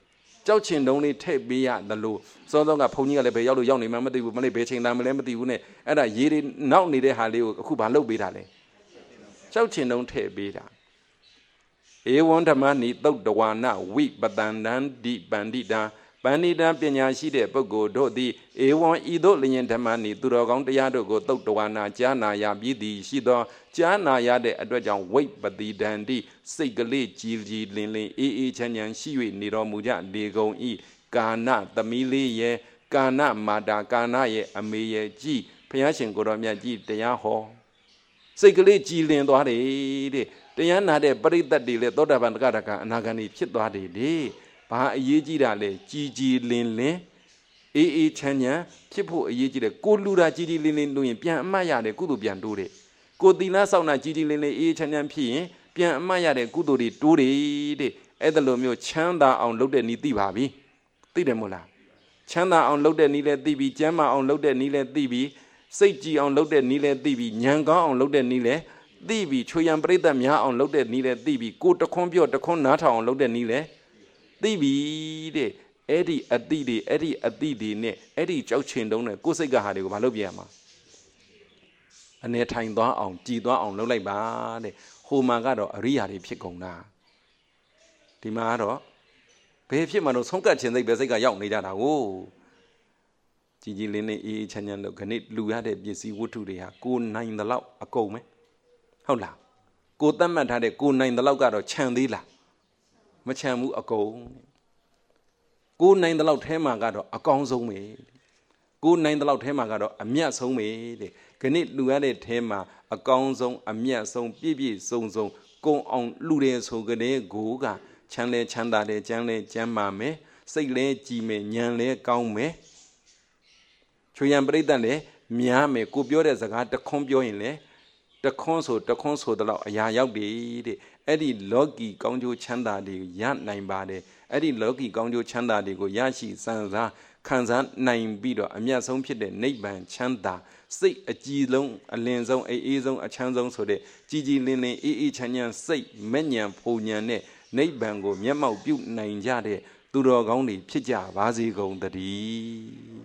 ကြောက်ချင်တုံးလေးထည့်ပေးရတယ်လို့စောစောကဘုန်းကြီးကလည်းဘယ်ရောက်လို့ရောက်နေမှမသိဘူးမလေးဘယ်ချိန်လာမလဲမသိဘူးနဲ့အဲ့ဒါရေးတွေနောက်နေတဲ့ဟာလေးကိုအခုဘာလုပ်ပေးတာလဲကြောက်ချင်တုံးထည့်ပေးတာဧဝံဓမ္မနိသုတ်တဝါနဝိပတန္တံတိပန္တိတံပန္နိတံပညာရှိတဲ့ပုဂ္ဂိုလ်တို့သည်ဧဝံဤသို့လျင်ဓမ္မနိသူတော်ကောင်းတရားတို့ကိုသုတ်တဝါနကြားနာရပြီးသည်ရှိသောကြားနာရတဲ့အတွက်ကြောင့်ဝိပတိတန္တိစိတ်ကလေးကြည်ကြည်လင်လင်အေးအေးချမ်းချမ်းရှိ၍နေတော်မူကြလေကုန်၏ကာဏသမီးလေးရဲ့ကာဏမာတာကာဏရဲ့အမေရဲ့ကြည်ဘုရားရှင်ကိုတော်မြတ်ကြီးတရားဟောစိတ်ကလေးကြည်လင်သွားတယ်တဲ့တရားနာတဲ့ပရိသတ်တွေလည်းသောတာပန်တက္ကရာအနာဂံဖြစ်သွားတယ်လေဘာအရေးကြီးတာလဲကြည်ကြည်လင်လင်အေးအေးချမ်းချမ်းဖြစ်ဖို့အရေးကြီးတယ်ကိုလူတာကြည်ကြည်လင်လင်လို့ရင်ပြန်အမှတ်ရတယ်ကုသိုလ်ပြန်တိုးတယ်ကိုသီလစောင့်တာကြည်ကြည်လင်လင်အေးအေးချမ်းချမ်းဖြစ်ရင်ပြန်အမှတ်ရတဲ့ကုသိုလ်တွေတိုးတယ်တဲ့အဲ့ဒါလိုမျိုးချမ်းသာအောင်လုပ်တဲ့နည်းသိပါပြီသိတယ်မို့လားချမ်းသာအောင်လုပ်တဲ့နည်းလည်းသိပြီကျမ်းမာအောင်လုပ်တဲ့နည်းလည်းသိပြီစိတ်ကြည်အောင်လုပ်တဲ့နည်းလည်းသိပြီဉာဏ်ကောင်းအောင်လုပ်တဲ့နည်းလည်းသိပြီချွေရန်ပရိသတ်များအောင်လုပ်တဲ့နည်းလည်းသိပြီကိုတခွန်းပြောတခွန်းနားထောင်အောင်လုပ်တဲ့နည်းလည်းသိပြီတဲ့အဲ့ဒီအတိတွေနဲ့အဲ့ဒီကြောက်ချင်တုံးနဲ့ကိုယ်စိတ်ကဟာတွေကိုမလုပ်ပြရမှာအနေထိုင်သွားအောင်ကြည်သွားအောင်လုပ်လိုက်ပါတဲ့ဟိုမှာကတော့အရိယာတွေဖြစ်ကုန်တာဒီမှာကတော့ဘယ်ဖြစ်မှတော့ဆုံးကတ်ခြင်းစိတ်ပဲစိတ်ကရောက်နေကြတာကိုကြည်ကြည်လင်းလင်းအေးအေးချမ်းချမ်းလို့ခဏလူရတဲ့ပစ္စည်းဝတ္ထုတွေဟာကိုနိုင်သလောက်အကုန်ပဲဟုတ်လားကိုသတ်မှတ်ထားတဲ့ကိုနိုင်သလောက်ကတော့ခြံသေးလားမခြံဘူးအကုန်ကိုနိုင်သလောက်ထဲမှာကတော့အကောင်းဆုံးပဲကိုနိုင်သလောက်ထဲမှာကတော့အမြတ်ဆုံးပဲတဲ့ခဏလူရတဲ့ထဲမှာအကောင်းဆုံးအမြတ်ဆုံးပြည့်ပြည့်စုံစုံကုံအောင်လူတယ်ဆိုကြတဲ့ကိုကချမ်းလဲချမ်းသာတယ်ကျမ်းလဲကျမ်းမာမယ်စိတ်လဲကြည်မယ်ဉာဏ်လဲကောင်းမယ်ချွေရန်ပရိသတ်လဲများမယ်ကိုပြောတဲ့စကားတခွန်းပြောရင်လဲတခွန်းဆိုတဲ့လောက်အရာရောက်တယ်တဲ့အဲ့ဒီလောကီကောင်းကျိုးချမ်းသာတွေရနိုင်ပါတယ်အဲ့ဒီလောကီကောင်းကျိုးချမ်းသာတွေကိုရရှိစံစားခံစားနိုင်ပြီးတော့အမြတ်ဆုံးဖြစ်တဲ့နိဗ္ဗာန်ချမ်းသာစိတ်အကြည်လုံးအလင်းဆုံးအေးဆုံးအချမ်းဆုံးဆိုတဲ့ကြည်ကြည်လင်လင်အေးအေးချမ်းချမ်းစိတ်မဲ့ညံဖုန်ညံနဲ့နိဗ္ဗာန်ကိုမျက်မှောက်ပြုနိုင်ကြတဲ့သူတော်ကောင်းတွေဖြစ်ကြပါစေကုန်သတည်း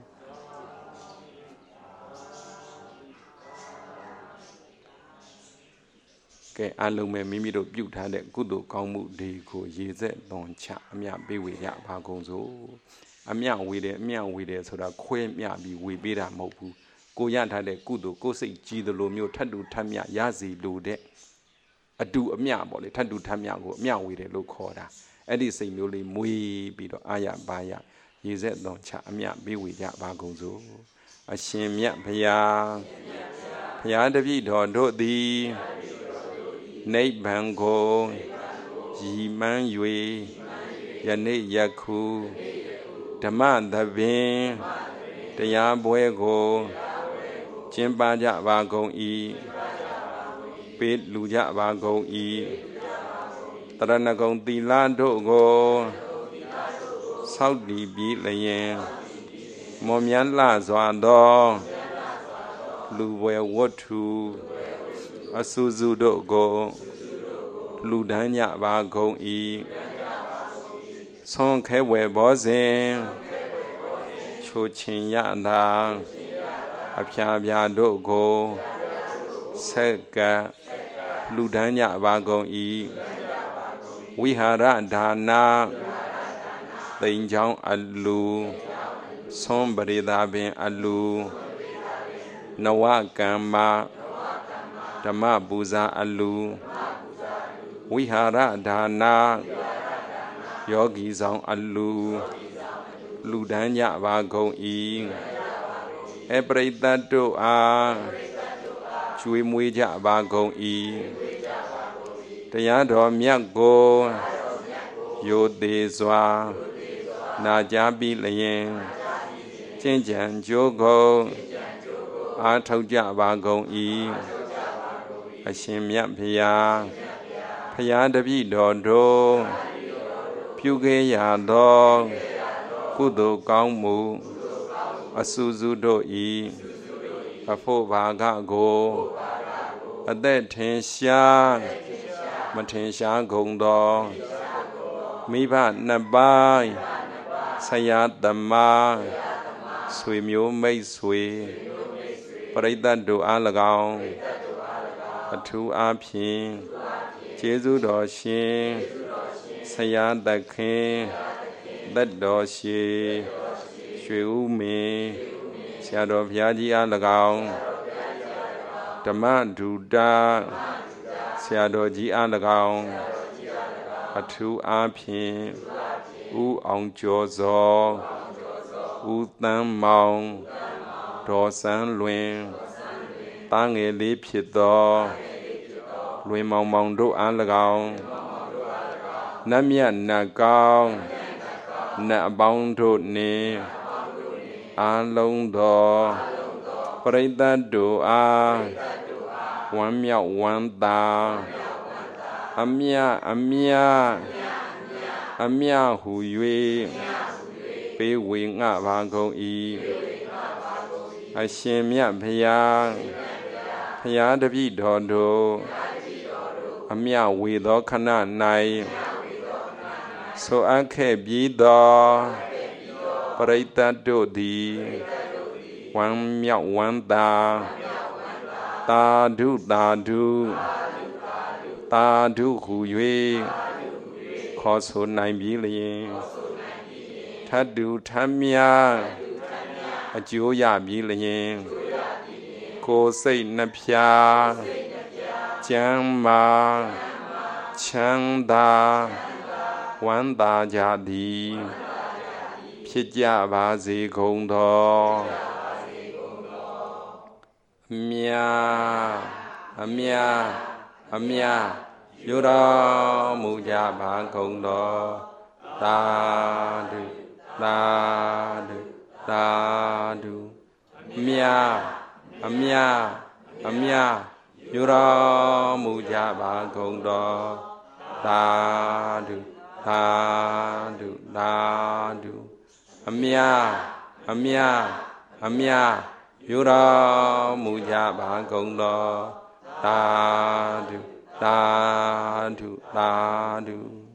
ကဲအလုံးမဲ့မိမိတို့ပြုထားတဲ့ကုသိုလ်ကောင်းမှုတွေကိုရေစက်သွန်ချအမြပေးဝေရပါကုန်စို့အမြဝေတယ်ဆိုတာခွဲမြပြီးဝေပေးတာမဟုတ်ဘူးကိုရထားတဲ့ကုသိုလ်ကိုစိတ်ကြည်သလိုမျိုးထပ်တူထပ်မြရစီလိုတဲ့အတူအမြပေါ့လေထပ်တူထပ်မြကိုအမြဝေတယ်လို့ခေါ်တာအဲ့ဒီစိတ်မျိုးလေးမွေးပြီးတော့အာရပါရရေစက်သွန်ချအမြပေးဝေကြပါကုန်စို့အရှင်မြတ်ဘုရားတပည့်တော်တို့သည်နိဗ္ဗာန်ကိုရည်မှန်း၍ယနေ့ယခုဓမ္မသဘင်တရားပွဲကိုကျင်းပကြပါကုန်၏ပေးလူကြပါကုန်၏တရဏဂုံသီလတို့ကိုဆောက်တည်ပြီးလျင်မော်မြတ်လှစွာသောလူဝဲဝတ္ထုအဆူဆူတို့ကိုလူဒန်းကြပါကုန်၏ဆွန်ခဲဝဲဘောစဉ်ချိုချင်ရတာအဖျားပြားတို့ကိုဆက်ကလူဒန်းကြပါကုန်၏ဝိဟာရဒါနာသိင်ချောင်းအလူဆွန်ပရိသာပင်အလူနဝကမ္မဓမ္မပူဇာအလူဝိဟာရဒါနာယောဂီဆောင်အလူလူဒန်းကြပါကုန်၏အပရိသတ်တို့အားကျွေးမွေးကြပါကုန်၏တရားတော်မြတ်ကိုရိုသေစွာနာကြားပြီးလျင်ကျင့်ကြံကြိုးကုန်အားထုတ်ကြပါကုန်၏အရှင်မြတ်ဘုရားတပည့်တော်တို့ပြုခဲ့ရသောကုသိုလ်ကောင်းမှုအဆူဆူတို့၏အဖို့ဘာကကိုအသက်ထင်ရှားမထင်ရှားကုန်သောမိဘနှစ်ပါးဆရာသမားဆွေမျိုးမိတ်ဆွေပရိသတ်တို့အား၎င်းအထူးအားဖြင့်ကျေးဇူးတော်ရှင်ဆရာသခင်သက်တော်ရှိရွှေဦးမင်းဆရာတော်ဘုရားကြီးအား၎င်းဓမ္မဒုတာဆရာတော်ကြီးအား၎င်းအထူးအားဖြင့်ဦးအောင်ကျော်စောဦးတန်းမောင်ဒေါ်စန်းလွင်တာငယ်လေးဖြစ်သောလွင်မောင်မောင်တို့အား၎င်းနတ်မြတ်နတ်ကောင်းနတ်အပေါင်းတို့နှင့်အားလုံးသောပရိသတ်တို့အားဝမ်းမြောက်ဝမ်းသာအမြဟု၍ပေးဝေငှပါကုန်၏အရှင်မြတ်ဘုရားတပည့်တော်တို့အမြဝေသောခဏ၌ဆိုအပ်ခဲ့ပြီးသောပရိသတ်တို့သည်ဝမ်းမြောက်ဝမ်းသာသာဓုဟု၍ခေါ်ဆိုနိုင်ပြီလျင်ထပ်တူထပ်မြအကျိုးရပြီလျင်ကိုယ်စိတ်နှဖျားကျမ်းမာချမ်းသာဝမ်းသာကြသည်ဖြစ်ကြပါစေကုန်သောအမြပြုတော်မူကြပါကုန်သောသာဓုအမြပြုတော်မူကြပါကုန်သောသာဓုအမြပြုတော်မူကြပါကုန်သောသာဓု